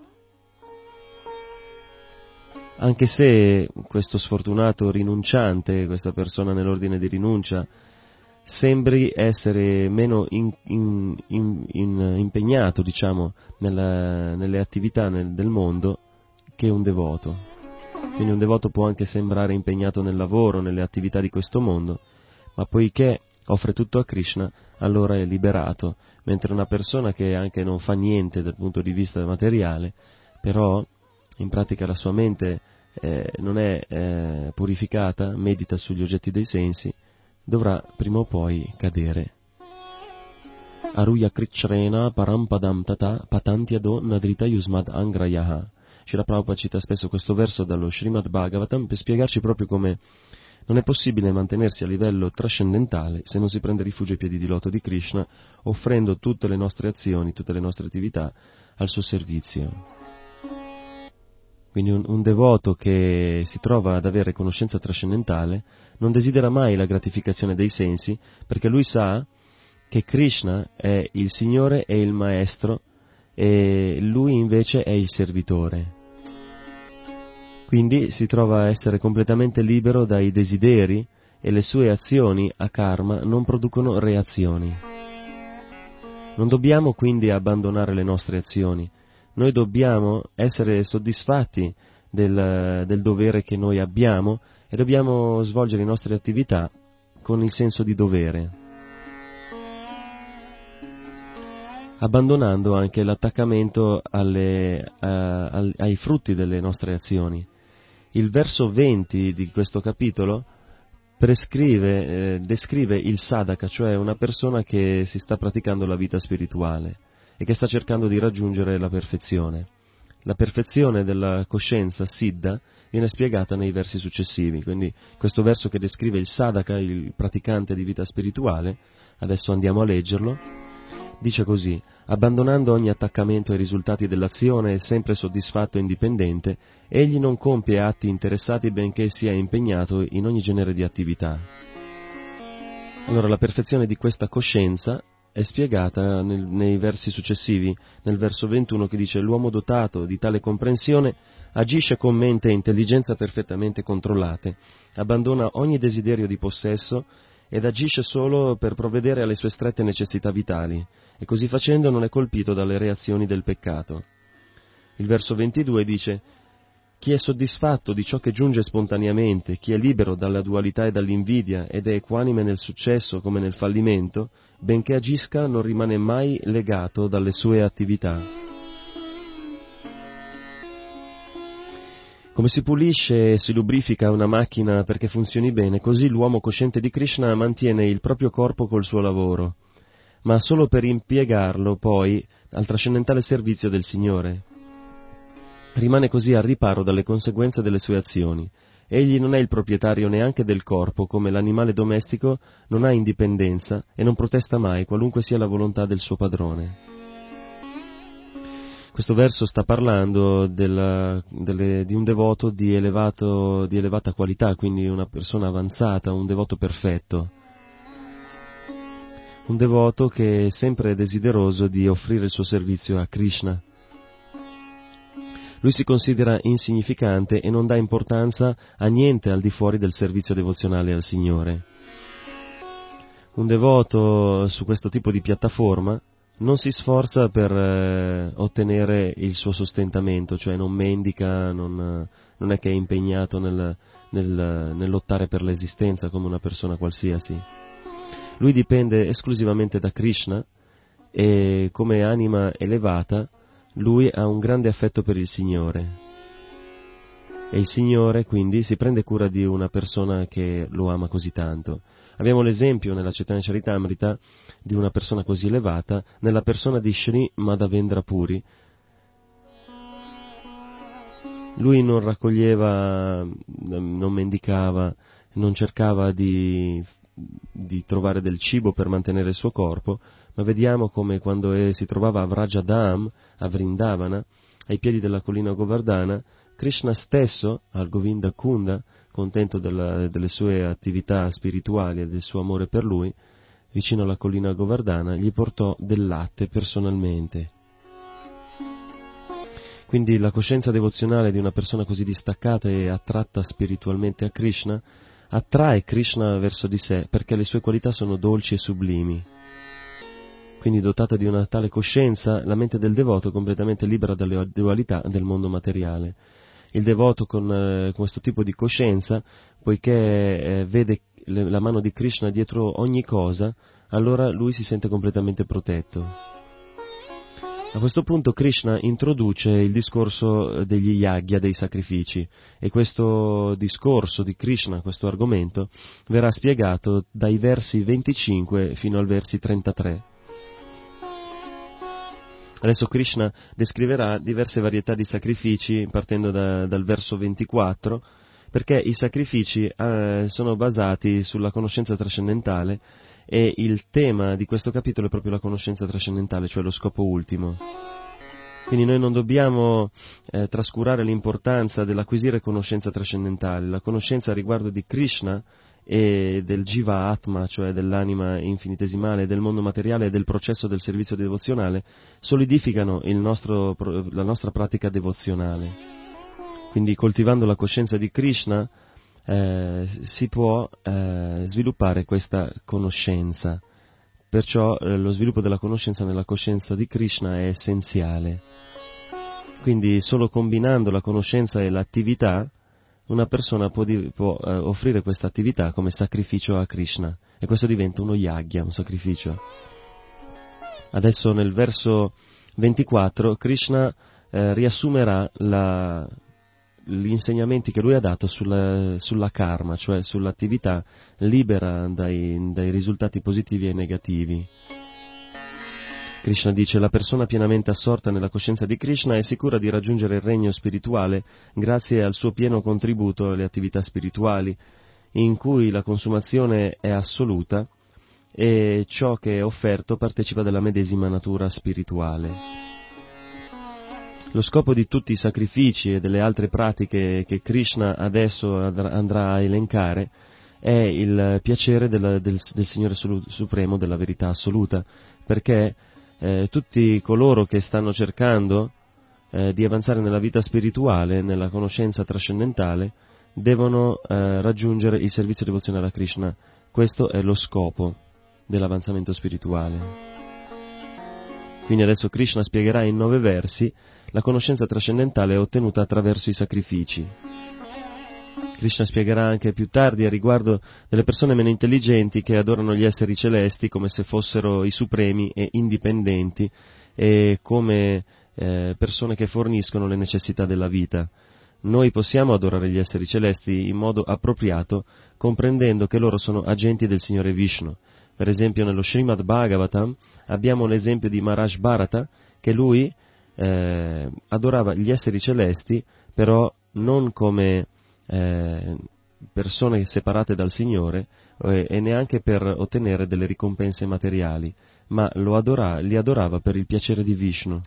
A: Anche se questo sfortunato rinunciante, questa persona nell'ordine di rinuncia, sembri essere meno in, in, in, in, impegnato, diciamo, nella, nelle attività nel, del mondo che un devoto. Quindi un devoto può anche sembrare impegnato nel lavoro, nelle attività di questo mondo, ma poiché offre tutto a Krishna, allora è liberato, mentre una persona che anche non fa niente dal punto di vista materiale, però in pratica la sua mente eh, non è eh, purificata, medita sugli oggetti dei sensi, dovrà prima o poi cadere. Aruya krichrena parampadam tata patantiado nadrita yusmad angrayaha. Srila Prabhupada cita spesso questo verso dallo Srimad Bhagavatam per spiegarci proprio come non è possibile mantenersi a livello trascendentale se non si prende rifugio ai piedi di loto di Krishna, offrendo tutte le nostre azioni, tutte le nostre attività al suo servizio. Quindi un, un devoto che si trova ad avere conoscenza trascendentale non desidera mai la gratificazione dei sensi, perché lui sa che Krishna è il Signore e il Maestro e lui invece è il servitore. Quindi si trova a essere completamente libero dai desideri e le sue azioni a karma non producono reazioni. Non dobbiamo quindi abbandonare le nostre azioni, noi dobbiamo essere soddisfatti del, del dovere che noi abbiamo e dobbiamo svolgere le nostre attività con il senso di dovere, abbandonando anche l'attaccamento alle, a, a, ai frutti delle nostre azioni. Il verso venti di questo capitolo prescrive, eh, descrive il sadhaka, cioè una persona che si sta praticando la vita spirituale e che sta cercando di raggiungere la perfezione. La perfezione della coscienza, siddha, viene spiegata nei versi successivi, quindi questo verso che descrive il sadhaka, il praticante di vita spirituale, adesso andiamo a leggerlo, dice così: abbandonando ogni attaccamento ai risultati dell'azione e sempre soddisfatto e indipendente, egli non compie atti interessati benché sia impegnato in ogni genere di attività. Allora la perfezione di questa coscienza è spiegata nel, nei versi successivi, nel verso ventuno che dice: l'uomo dotato di tale comprensione agisce con mente e intelligenza perfettamente controllate, abbandona ogni desiderio di possesso ed agisce solo per provvedere alle sue strette necessità vitali, e così facendo non è colpito dalle reazioni del peccato. Il verso ventidue dice: chi è soddisfatto di ciò che giunge spontaneamente, chi è libero dalla dualità e dall'invidia ed è equanime nel successo come nel fallimento, benché agisca non rimane mai legato dalle sue attività. Come si pulisce e si lubrifica una macchina perché funzioni bene, così l'uomo cosciente di Krishna mantiene il proprio corpo col suo lavoro, ma solo per impiegarlo poi al trascendentale servizio del Signore. Rimane così al riparo dalle conseguenze delle sue azioni. Egli non è il proprietario neanche del corpo, come l'animale domestico non ha indipendenza e non protesta mai, qualunque sia la volontà del suo padrone. Questo verso sta parlando della, delle, di un devoto di, elevato, di elevata qualità, quindi una persona avanzata, un devoto perfetto. Un devoto che è sempre desideroso di offrire il suo servizio a Krishna. Lui si considera insignificante e non dà importanza a niente al di fuori del servizio devozionale al Signore. Un devoto su questo tipo di piattaforma non si sforza per eh, ottenere il suo sostentamento, cioè non mendica, non, non è che è impegnato nel, nel, nel lottare per l'esistenza come una persona qualsiasi. Lui dipende esclusivamente da Krishna e come anima elevata lui ha un grande affetto per il Signore e il Signore quindi si prende cura di una persona che lo ama così tanto. Abbiamo l'esempio nella Chaitanya Charitamrita di una persona così elevata nella persona di Sri Madhavendra Puri. Lui non raccoglieva, non mendicava, non cercava di, di trovare del cibo per mantenere il suo corpo, ma vediamo come quando è, si trovava a Vrajadam, a Vrindavana, ai piedi della collina Govardhana, Krishna stesso, al Govinda Kunda, contento della, delle sue attività spirituali e del suo amore per lui, vicino alla collina Govardhana, gli portò del latte personalmente. Quindi la coscienza devozionale di una persona così distaccata e attratta spiritualmente a Krishna attrae Krishna verso di sé perché le sue qualità sono dolci e sublimi. Quindi dotata di una tale coscienza, la mente del devoto è completamente libera dalle dualità del mondo materiale. Il devoto con eh, questo tipo di coscienza, poiché eh, vede le, la mano di Krishna dietro ogni cosa, allora lui si sente completamente protetto. A questo punto Krishna introduce il discorso degli yagya, dei sacrifici, e questo discorso di Krishna, questo argomento, verrà spiegato dai versi venticinque fino al versi trentatré. Adesso Krishna descriverà diverse varietà di sacrifici partendo da, dal verso ventiquattro, perché i sacrifici eh, sono basati sulla conoscenza trascendentale e il tema di questo capitolo è proprio la conoscenza trascendentale, cioè lo scopo ultimo. Quindi noi non dobbiamo eh, trascurare l'importanza dell'acquisire conoscenza trascendentale. La conoscenza a riguardo di Krishna e del Jiva Atma, cioè dell'anima infinitesimale, del mondo materiale e del processo del servizio devozionale, solidificano il nostro, la nostra pratica devozionale. Quindi coltivando la coscienza di Krishna eh, si può eh, sviluppare questa conoscenza. Perciò eh, lo sviluppo della conoscenza nella coscienza di Krishna è essenziale. Quindi solo combinando la conoscenza e l'attività una persona può, di, può eh, offrire questa attività come sacrificio a Krishna, e questo diventa uno yagya, un sacrificio. Adesso nel verso ventiquattro Krishna eh, riassumerà la, gli insegnamenti che lui ha dato sulla, sulla karma, cioè sull'attività libera dai, dai risultati positivi e negativi. Krishna dice: la persona pienamente assorta nella coscienza di Krishna è sicura di raggiungere il regno spirituale grazie al suo pieno contributo alle attività spirituali, in cui la consumazione è assoluta e ciò che è offerto partecipa della medesima natura spirituale. Lo scopo di tutti i sacrifici e delle altre pratiche che Krishna adesso andrà a elencare è il piacere della, del, del Signore Supremo, della verità assoluta, perché Eh, tutti coloro che stanno cercando eh, di avanzare nella vita spirituale, nella conoscenza trascendentale, devono eh, raggiungere il servizio devozionale a Krishna. Questo è lo scopo dell'avanzamento spirituale. Quindi adesso Krishna spiegherà in nove versi la conoscenza trascendentale ottenuta attraverso i sacrifici. Krishna spiegherà anche più tardi a riguardo delle persone meno intelligenti che adorano gli esseri celesti come se fossero i supremi e indipendenti e come eh, persone che forniscono le necessità della vita. Noi possiamo adorare gli esseri celesti in modo appropriato, comprendendo che loro sono agenti del Signore Vishnu. Per esempio nello Srimad Bhagavatam abbiamo l'esempio di Maharaj Bharata, che lui eh, adorava gli esseri celesti, però non come Eh, persone separate dal Signore eh, e neanche per ottenere delle ricompense materiali, ma lo adora, li adorava per il piacere di Vishnu.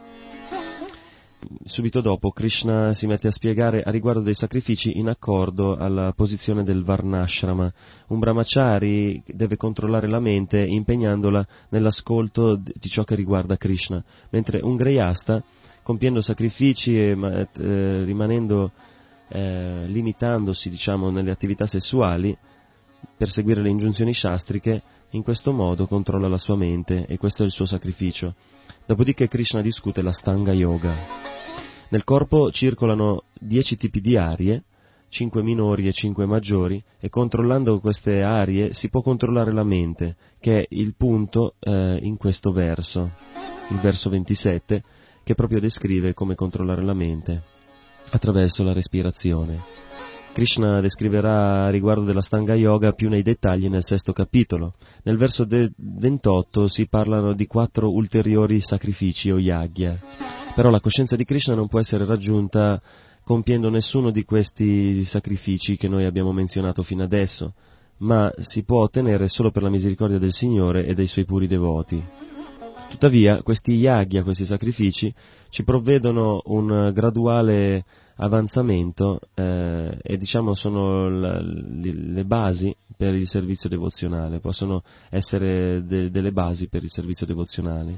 A: Subito dopo Krishna si mette a spiegare a riguardo dei sacrifici in accordo alla posizione del Varnashrama. Un brahmachari deve controllare la mente impegnandola nell'ascolto di ciò che riguarda Krishna, mentre un greyasta, compiendo sacrifici e eh, rimanendo Eh, limitandosi, diciamo, nelle attività sessuali per seguire le ingiunzioni shastriche, in questo modo controlla la sua mente, e questo è il suo sacrificio. Dopodiché Krishna discute l'Astanga Yoga. Nel corpo circolano dieci tipi di arie, cinque minori e cinque maggiori, e controllando queste arie si può controllare la mente, che è il punto eh, in questo verso, il verso ventisette, che proprio descrive come controllare la mente attraverso la respirazione. Krishna descriverà a riguardo della Stanga Yoga più nei dettagli nel sesto capitolo. Nel verso ventotto si parlano di quattro ulteriori sacrifici o yagya. Però la coscienza di Krishna non può essere raggiunta compiendo nessuno di questi sacrifici che noi abbiamo menzionato fino adesso, ma si può ottenere solo per la misericordia del Signore e dei Suoi puri devoti. Tuttavia, questi yagya, questi sacrifici, ci provvedono un graduale avanzamento eh, e diciamo sono la, le basi per il servizio devozionale, possono essere de, delle basi per il servizio devozionale.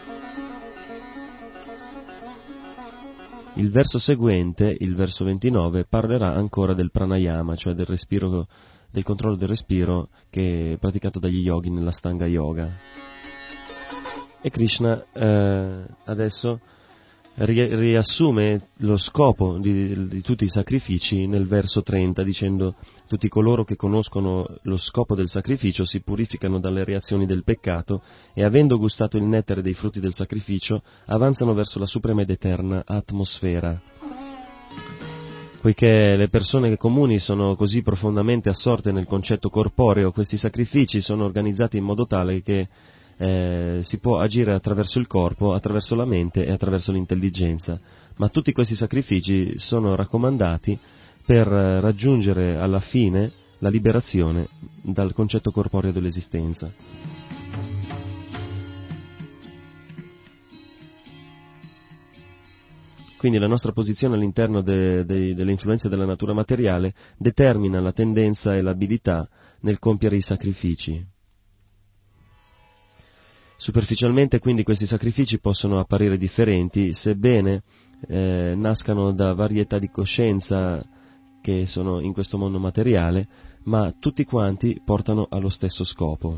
A: Il verso seguente, il verso ventinove, parlerà ancora del pranayama, cioè del respiro, del controllo del respiro che è praticato dagli yogi nella Stanga Yoga. E Krishna eh, adesso ri- riassume lo scopo di, di tutti i sacrifici nel verso trenta, dicendo: tutti coloro che conoscono lo scopo del sacrificio si purificano dalle reazioni del peccato e, avendo gustato il nettare dei frutti del sacrificio, avanzano verso la suprema ed eterna atmosfera. Poiché le persone comuni sono così profondamente assorte nel concetto corporeo, questi sacrifici sono organizzati in modo tale che Eh, si può agire attraverso il corpo, attraverso la mente e attraverso l'intelligenza, ma tutti questi sacrifici sono raccomandati per raggiungere alla fine la liberazione dal concetto corporeo dell'esistenza. Quindi la nostra posizione all'interno de, de, delle influenze della natura materiale determina la tendenza e l'abilità nel compiere i sacrifici. Superficialmente quindi questi sacrifici possono apparire differenti, sebbene eh, nascano da varietà di coscienza che sono in questo mondo materiale, ma tutti quanti portano allo stesso scopo.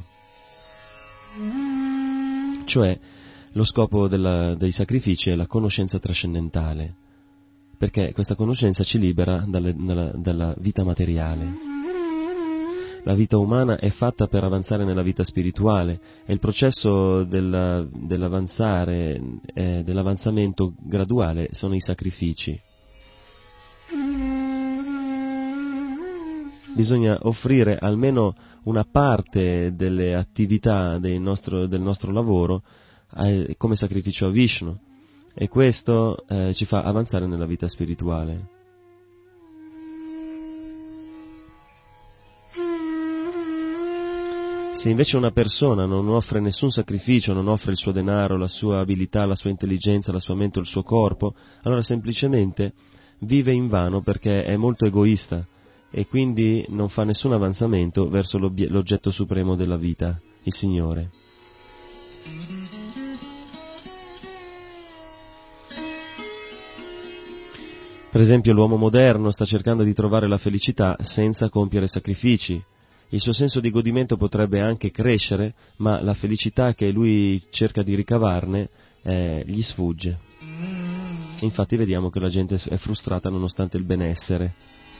A: Cioè, lo scopo della, dei sacrifici è la conoscenza trascendentale, perché questa conoscenza ci libera dalle, dalla, dalla vita materiale. La vita umana è fatta per avanzare nella vita spirituale e il processo della, dell'avanzare, eh, dell'avanzamento graduale sono i sacrifici. Bisogna offrire almeno una parte delle attività del nostro, del nostro lavoro eh, come sacrificio a Vishnu, e questo eh, ci fa avanzare nella vita spirituale. Se invece una persona non offre nessun sacrificio, non offre il suo denaro, la sua abilità, la sua intelligenza, la sua mente o il suo corpo, allora semplicemente vive invano perché è molto egoista e quindi non fa nessun avanzamento verso l'oggetto supremo della vita, il Signore. Per esempio, l'uomo moderno sta cercando di trovare la felicità senza compiere sacrifici. Il suo senso di godimento potrebbe anche crescere, ma la felicità che lui cerca di ricavarne eh, gli sfugge. Infatti vediamo che la gente è frustrata nonostante il benessere.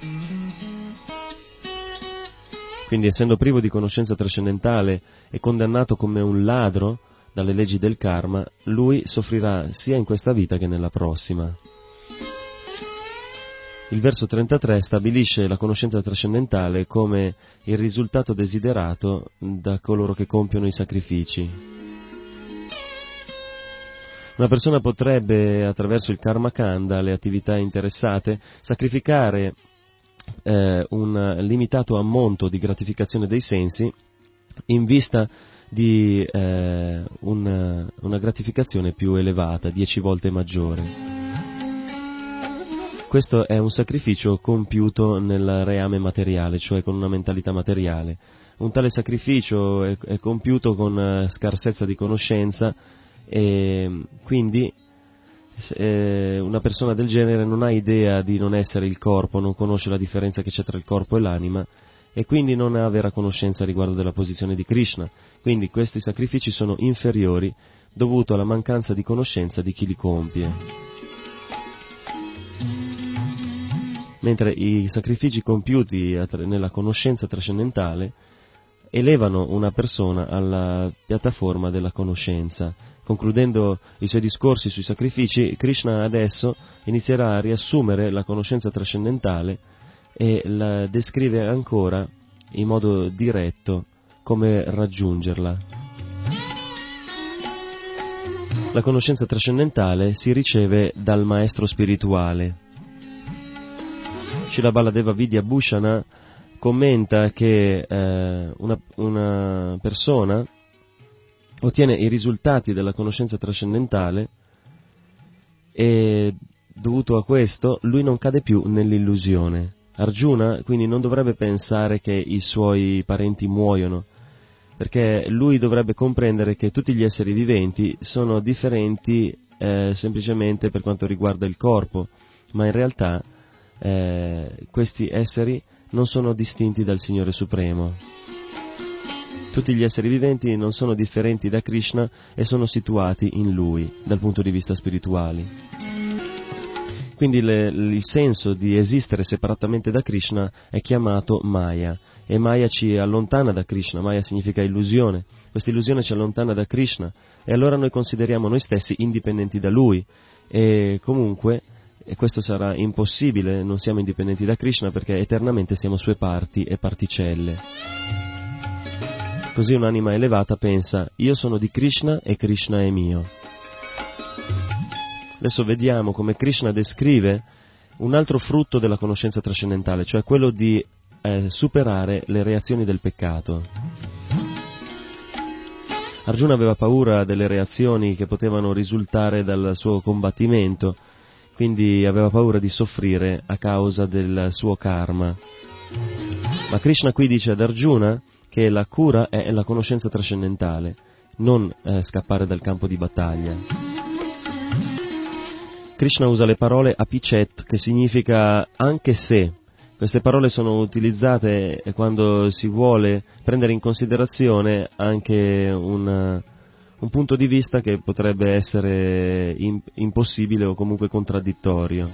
A: Quindi, essendo privo di conoscenza trascendentale e condannato come un ladro dalle leggi del karma, lui soffrirà sia in questa vita che nella prossima. Il verso trentatré stabilisce la conoscenza trascendentale come il risultato desiderato da coloro che compiono i sacrifici. Una persona potrebbe, attraverso il karma kanda, le attività interessate, sacrificare eh, un limitato ammonto di gratificazione dei sensi in vista di eh, una, una gratificazione più elevata, dieci volte maggiore. Questo è un sacrificio compiuto nel reame materiale, cioè con una mentalità materiale. Un tale sacrificio è, è compiuto con scarsezza di conoscenza e quindi eh, una persona del genere non ha idea di non essere il corpo, non conosce la differenza che c'è tra il corpo e l'anima e quindi non ha vera conoscenza riguardo della posizione di Krishna. Quindi questi sacrifici sono inferiori dovuto alla mancanza di conoscenza di chi li compie. Mentre i sacrifici compiuti nella conoscenza trascendentale elevano una persona alla piattaforma della conoscenza. Concludendo i suoi discorsi sui sacrifici, Krishna adesso inizierà a riassumere la conoscenza trascendentale e la descrive ancora in modo diretto come raggiungerla. La conoscenza trascendentale si riceve dal maestro spirituale. Srila Baladeva Vidya Bhushana commenta che eh, una, una persona ottiene i risultati della conoscenza trascendentale e dovuto a questo lui non cade più nell'illusione. Arjuna quindi non dovrebbe pensare che i suoi parenti muoiono, perché lui dovrebbe comprendere che tutti gli esseri viventi sono differenti eh, semplicemente per quanto riguarda il corpo, ma in realtà Eh, questi esseri non sono distinti dal Signore Supremo. Tutti gli esseri viventi non sono differenti da Krishna e sono situati in Lui dal punto di vista spirituale. Quindi le, il senso di esistere separatamente da Krishna è chiamato Maya e Maya ci allontana da Krishna. Maya significa illusione. Questa illusione ci allontana da Krishna e allora noi consideriamo noi stessi indipendenti da Lui e comunque e questo sarà impossibile, non siamo indipendenti da Krishna perché eternamente siamo sue parti e particelle. Così un'anima elevata pensa, io sono di Krishna e Krishna è mio. Adesso vediamo come Krishna descrive un altro frutto della conoscenza trascendentale, cioè quello di eh, superare le reazioni del peccato. Arjuna aveva paura delle reazioni che potevano risultare dal suo combattimento. quindi aveva paura di soffrire a causa del suo karma. Ma Krishna qui dice ad Arjuna che la cura è la conoscenza trascendentale, non eh, scappare dal campo di battaglia. Krishna usa le parole apichet, che significa anche se. Queste parole sono utilizzate quando si vuole prendere in considerazione anche un, un punto di vista che potrebbe essere in, impossibile o comunque contraddittorio.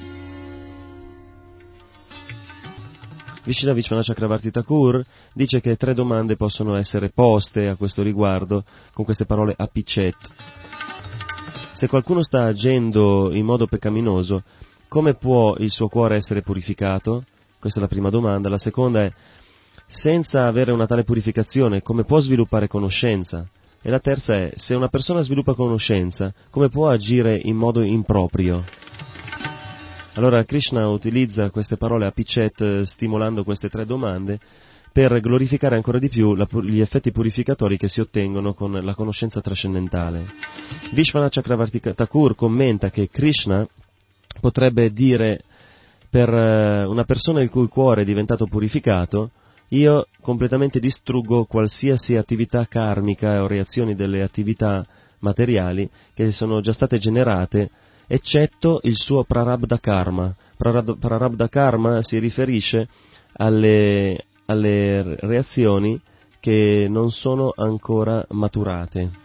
A: Vishnu Vishwanath Chakravarti Thakur dice che tre domande possono essere poste a questo riguardo con queste parole apichet. Se qualcuno sta agendo in modo peccaminoso, come può il suo cuore essere purificato? Questa è la prima domanda. La seconda è, senza avere una tale purificazione, come può sviluppare conoscenza? E la terza è, se una persona sviluppa conoscenza, come può agire in modo improprio? Allora Krishna utilizza queste parole apichet stimolando queste tre domande per glorificare ancora di più la, gli effetti purificatori che si ottengono con la conoscenza trascendentale. Vishwanath Chakravarti Thakur commenta che Krishna potrebbe dire per una persona il cui cuore è diventato purificato: io completamente distruggo qualsiasi attività karmica o reazioni delle attività materiali che sono già state generate, eccetto il suo prarabdha karma. Prarabdha karma si riferisce alle, alle reazioni che non sono ancora maturate.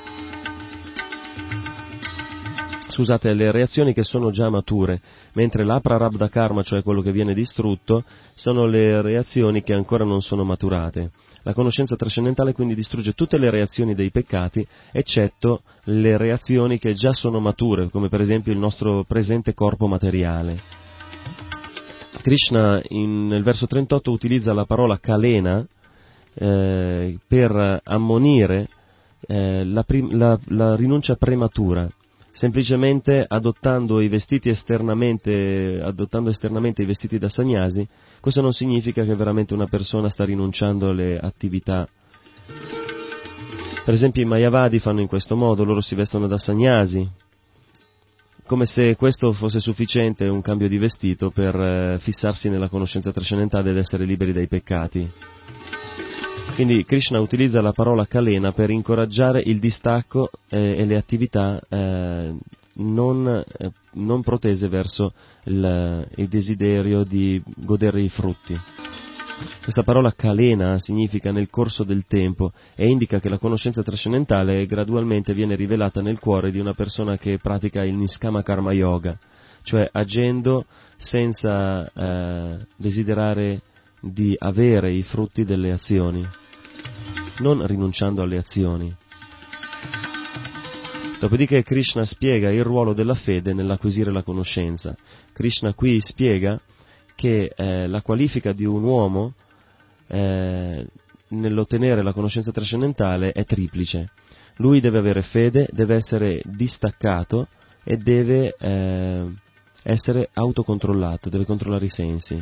A: Scusate, le reazioni che sono già mature, mentre la prarabdha karma, cioè quello che viene distrutto, sono le reazioni che ancora non sono maturate. La conoscenza trascendentale quindi distrugge tutte le reazioni dei peccati, eccetto le reazioni che già sono mature, come per esempio il nostro presente corpo materiale. Krishna in, nel verso trentotto utilizza la parola kalena eh, per ammonire eh, la, prim- la, la rinuncia prematura, semplicemente adottando i vestiti esternamente, adottando esternamente i vestiti da sannyasi. Questo non significa che veramente una persona sta rinunciando alle attività. Per esempio i Mayavadi fanno in questo modo, loro si vestono da sannyasi, come se questo fosse sufficiente, un cambio di vestito, per eh, fissarsi nella conoscenza trascendentale ed essere liberi dai peccati. Quindi Krishna utilizza la parola kalena per incoraggiare il distacco eh, e le attività eh, non, eh, non protese verso il, il desiderio di godere i frutti. Questa parola kalena significa nel corso del tempo e indica che la conoscenza trascendentale gradualmente viene rivelata nel cuore di una persona che pratica il Niskama Karma Yoga, cioè agendo senza eh, desiderare di avere i frutti delle azioni, non rinunciando alle azioni. Dopodiché Krishna spiega il ruolo della fede nell'acquisire la conoscenza. Krishna qui spiega che eh, la qualifica di un uomo eh, nell'ottenere la conoscenza trascendentale è triplice. Lui deve avere fede, deve essere distaccato e deve eh, essere autocontrollato, deve controllare i sensi.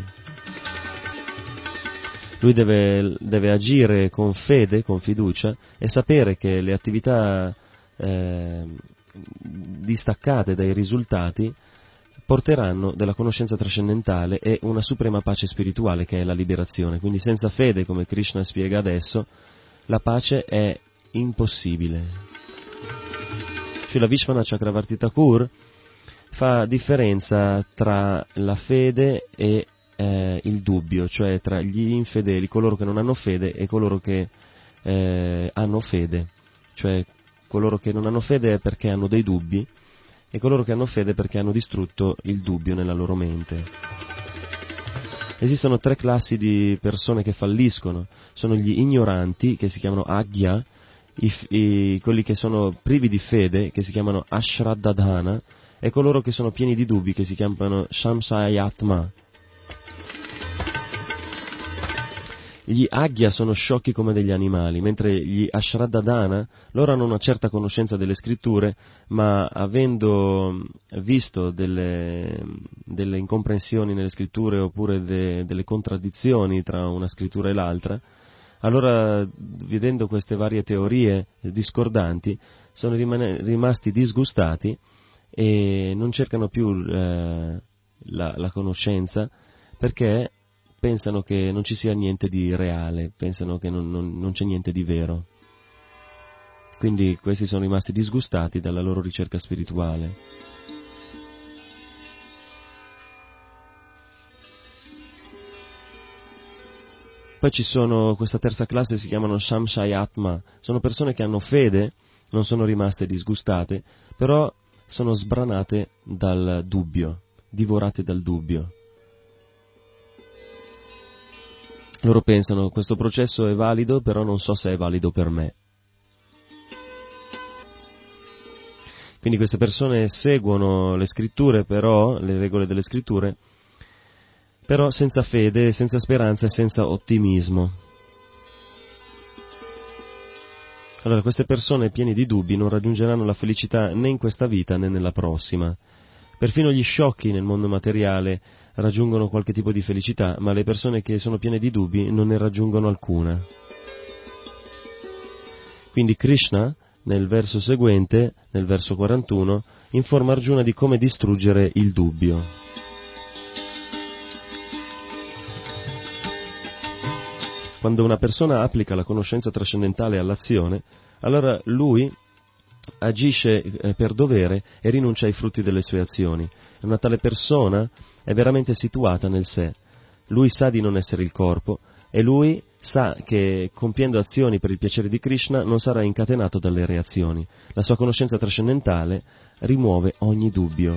A: Lui deve, deve agire con fede, con fiducia, e sapere che le attività eh, distaccate dai risultati porteranno della conoscenza trascendentale e una suprema pace spirituale, che è la liberazione. Quindi senza fede, come Krishna spiega adesso, la pace è impossibile. Srila Vishwanath Chakravarti Thakur fa differenza tra la fede e eh, il dubbio, cioè tra gli infedeli, coloro che non hanno fede, e coloro che eh, hanno fede. Cioè coloro che non hanno fede è perché hanno dei dubbi, e coloro che hanno fede perché hanno distrutto il dubbio nella loro mente. Esistono tre classi di persone che falliscono: sono gli ignoranti, che si chiamano Agya, i, i, quelli che sono privi di fede, che si chiamano Ashraddhadhana, e coloro che sono pieni di dubbi, che si chiamano Shamsayatma. Gli Agya sono sciocchi come degli animali, mentre gli Ashraddhadhana, loro hanno una certa conoscenza delle scritture, ma avendo visto delle, delle incomprensioni nelle scritture, oppure de, delle contraddizioni tra una scrittura e l'altra, allora, vedendo queste varie teorie discordanti, sono rimane, rimasti disgustati e non cercano più eh, la, la conoscenza, perché pensano che non ci sia niente di reale, pensano che non, non, non c'è niente di vero. Quindi questi sono rimasti disgustati dalla loro ricerca spirituale. Poi ci sono, questa terza classe si chiamano Samshayatma, sono persone che hanno fede, non sono rimaste disgustate, però sono sbranate dal dubbio, divorate dal dubbio. Loro pensano, questo processo è valido, però non so se è valido per me. Quindi queste persone seguono le scritture, però, le regole delle scritture, però senza fede, senza speranza e senza ottimismo. Allora, queste persone piene di dubbi non raggiungeranno la felicità né in questa vita né nella prossima. Perfino gli sciocchi nel mondo materiale raggiungono qualche tipo di felicità, ma le persone che sono piene di dubbi non ne raggiungono alcuna. Quindi Krishna, nel verso seguente, nel verso quarantuno, informa Arjuna di come distruggere il dubbio. Quando una persona applica la conoscenza trascendentale all'azione, allora lui agisce eh, per dovere e rinuncia ai frutti delle sue azioni. Una tale persona è veramente situata nel sé. Lui sa di non essere il corpo e lui sa che compiendo azioni per il piacere di Krishna non sarà incatenato dalle reazioni. La sua conoscenza trascendentale rimuove ogni dubbio.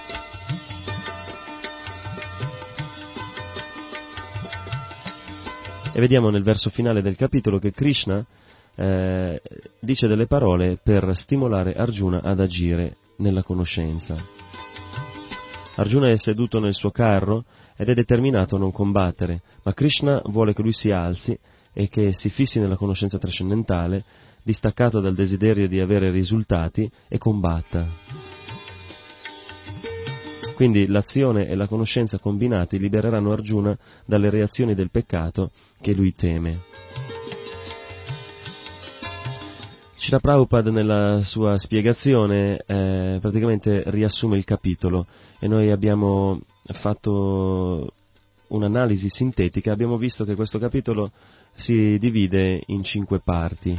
A: E vediamo nel verso finale del capitolo che Krishna eh, dice delle parole per stimolare Arjuna ad agire nella conoscenza. Arjuna è seduto nel suo carro ed è determinato a non combattere, ma Krishna vuole che lui si alzi e che si fissi nella conoscenza trascendentale, distaccato dal desiderio di avere risultati, e combatta. Quindi l'azione e la conoscenza combinati libereranno Arjuna dalle reazioni del peccato che lui teme. Srila Prabhupada nella sua spiegazione eh, praticamente riassume il capitolo e noi abbiamo fatto un'analisi sintetica, abbiamo visto che questo capitolo si divide in cinque parti.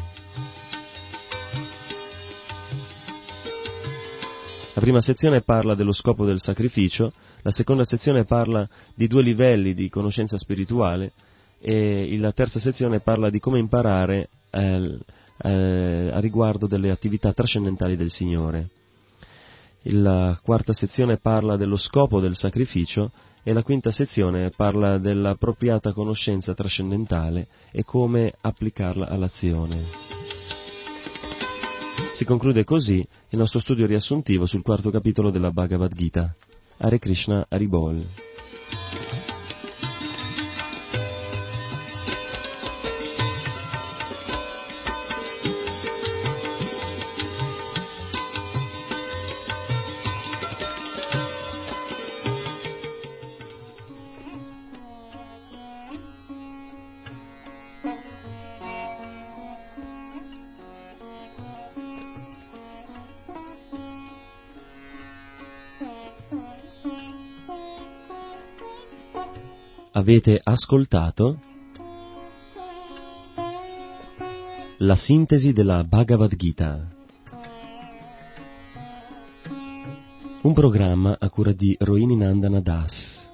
A: La prima sezione parla dello scopo del sacrificio, la seconda sezione parla di due livelli di conoscenza spirituale e la terza sezione parla di come imparare eh, eh, a riguardo delle attività trascendentali del Signore. La quarta sezione parla dello scopo del sacrificio e la quinta sezione parla dell'appropriata conoscenza trascendentale e come applicarla all'azione. Si conclude così il nostro studio riassuntivo sul quarto capitolo della Bhagavad Gita. Hare Krishna, Haribol. Avete ascoltato la sintesi della Bhagavad Gita, un programma a cura di Rohini Nandana Das.